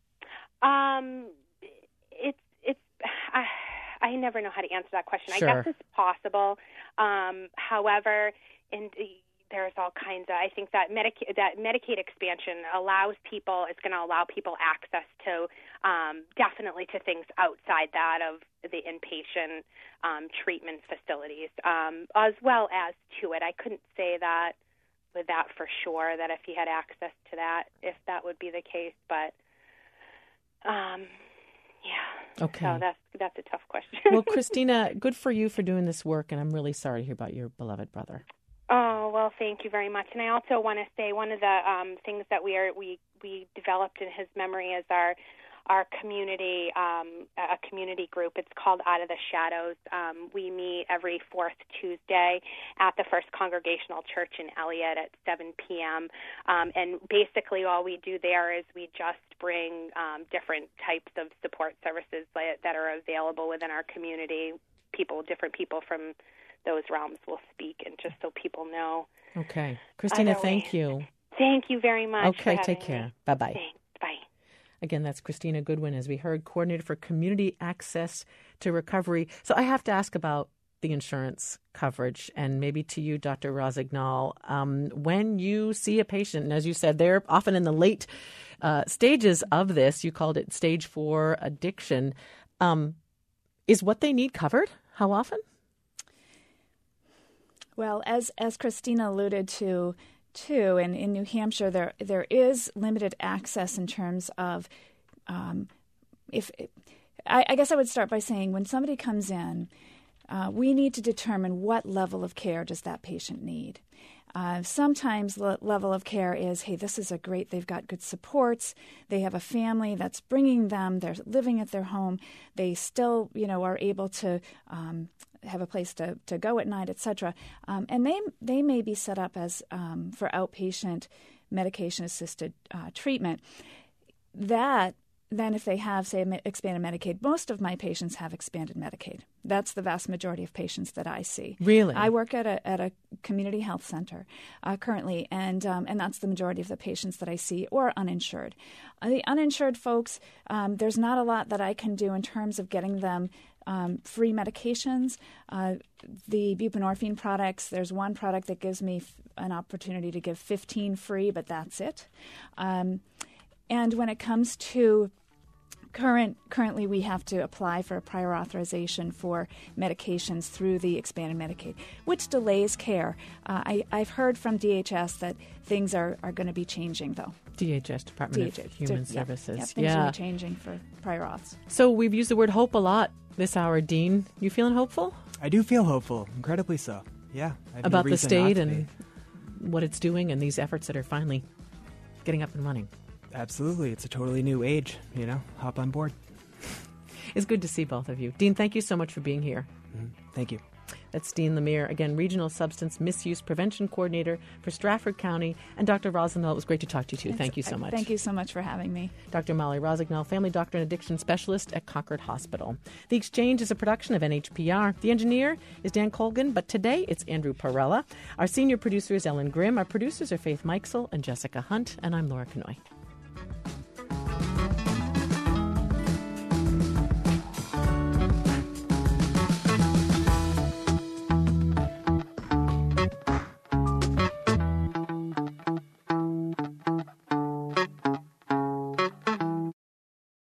Speaker 12: Um, it's it's. I, I never know how to answer that question.
Speaker 3: Sure.
Speaker 12: I guess it's possible. Um, however, and there's all kinds of. I think that Medicaid that Medicaid expansion allows people. It's going to allow people access to um, definitely to things outside that of the inpatient um, treatment facilities, um, as well as to it. I couldn't say that with that for sure, that if he had access to that, if that would be the case. But, um, yeah.
Speaker 3: Okay.
Speaker 12: So that's that's a tough question.
Speaker 3: Well, Christina, good for you for doing this work, and I'm really sorry to hear about your beloved brother.
Speaker 12: Oh, well, thank you very much. And I also want to say one of the um, things that we are we we developed in his memory is our our community um, a community group. It's called Out of the Shadows. Um, we meet every fourth Tuesday at the First Congregational Church in Elliott at seven p.m. Um, and basically all we do there is we just bring um, different types of support services that, that are available within our community. People, different people from those realms will speak, and just so people know.
Speaker 3: Okay. Christina,
Speaker 12: Other
Speaker 3: thank
Speaker 12: ways.
Speaker 3: you.
Speaker 12: Thank you very much.
Speaker 3: Okay,
Speaker 12: for
Speaker 3: take
Speaker 12: having
Speaker 3: care.
Speaker 12: me.
Speaker 3: Bye-bye.
Speaker 12: Thanks. Bye.
Speaker 3: Again, that's Christina Goodwin, as we heard, coordinator for community access to recovery. So I have to ask about the insurance coverage, and maybe to you, Doctor Rossignol. Um, when you see a patient, and as you said, they're often in the late uh, stages of this, you called it stage four addiction, um, is what they need covered? How often?
Speaker 7: Well, as as Christina alluded to, too, and in New Hampshire, there there is limited access in terms of, um, if I, I guess I would start by saying when somebody comes in, uh, we need to determine what level of care does that patient need. Uh, sometimes the level of care is, hey, this is a great, they've got good supports, they have a family that's bringing them, they're living at their home, they still, you know, are able to um, have a place to, to go at night, et cetera. Um, and they they may be set up as um, for outpatient medication-assisted uh, treatment. That, then if they have, say, expanded Medicaid, most of my patients have expanded Medicaid. That's the vast majority of patients that I see.
Speaker 3: Really?
Speaker 7: I work at a at a community health center uh, currently, and um, and that's the majority of the patients that I see, or uninsured. Uh, the uninsured folks, um, there's not a lot that I can do in terms of getting them Um, free medications. Uh, the buprenorphine products, there's one product that gives me f- an opportunity to give fifteen free, but that's it. Um, and when it comes to current, currently we have to apply for a prior authorization for medications through the expanded Medicaid, which delays care. Uh, I, I've heard from D H S that things are, are going to be changing, though.
Speaker 3: D H S, Department
Speaker 7: D H S,
Speaker 3: of Human
Speaker 7: yeah,
Speaker 3: Services.
Speaker 7: Yeah, things
Speaker 3: yeah.
Speaker 7: are changing for prior auths.
Speaker 3: So we've used the word hope a lot this hour, Dean. You feeling hopeful?
Speaker 5: I do feel hopeful, incredibly so. Yeah. I have
Speaker 3: About
Speaker 5: no
Speaker 3: the
Speaker 5: reason
Speaker 3: state
Speaker 5: not to
Speaker 3: and
Speaker 5: be.
Speaker 3: what it's doing and these efforts that are finally getting up and running.
Speaker 5: Absolutely. It's a totally new age, you know. Hop on board.
Speaker 3: It's good to see both of you. Dean, thank you so much for being here.
Speaker 5: Mm-hmm. Thank you.
Speaker 3: That's Dean Lemire, again, Regional Substance Misuse Prevention Coordinator for Stratford County. And Doctor Rossignol, it was great to talk to you, too. Thank you so much.
Speaker 7: Thank you so much for having me.
Speaker 3: Doctor Molly Rossignol, Family Doctor and Addiction Specialist at Concord Hospital. The Exchange is a production of N H P R. The engineer is Dan Colgan, but today it's Andrew Parella. Our senior producer is Ellen Grimm. Our producers are Faith Mikesell and Jessica Hunt, and I'm Laura Kanoy.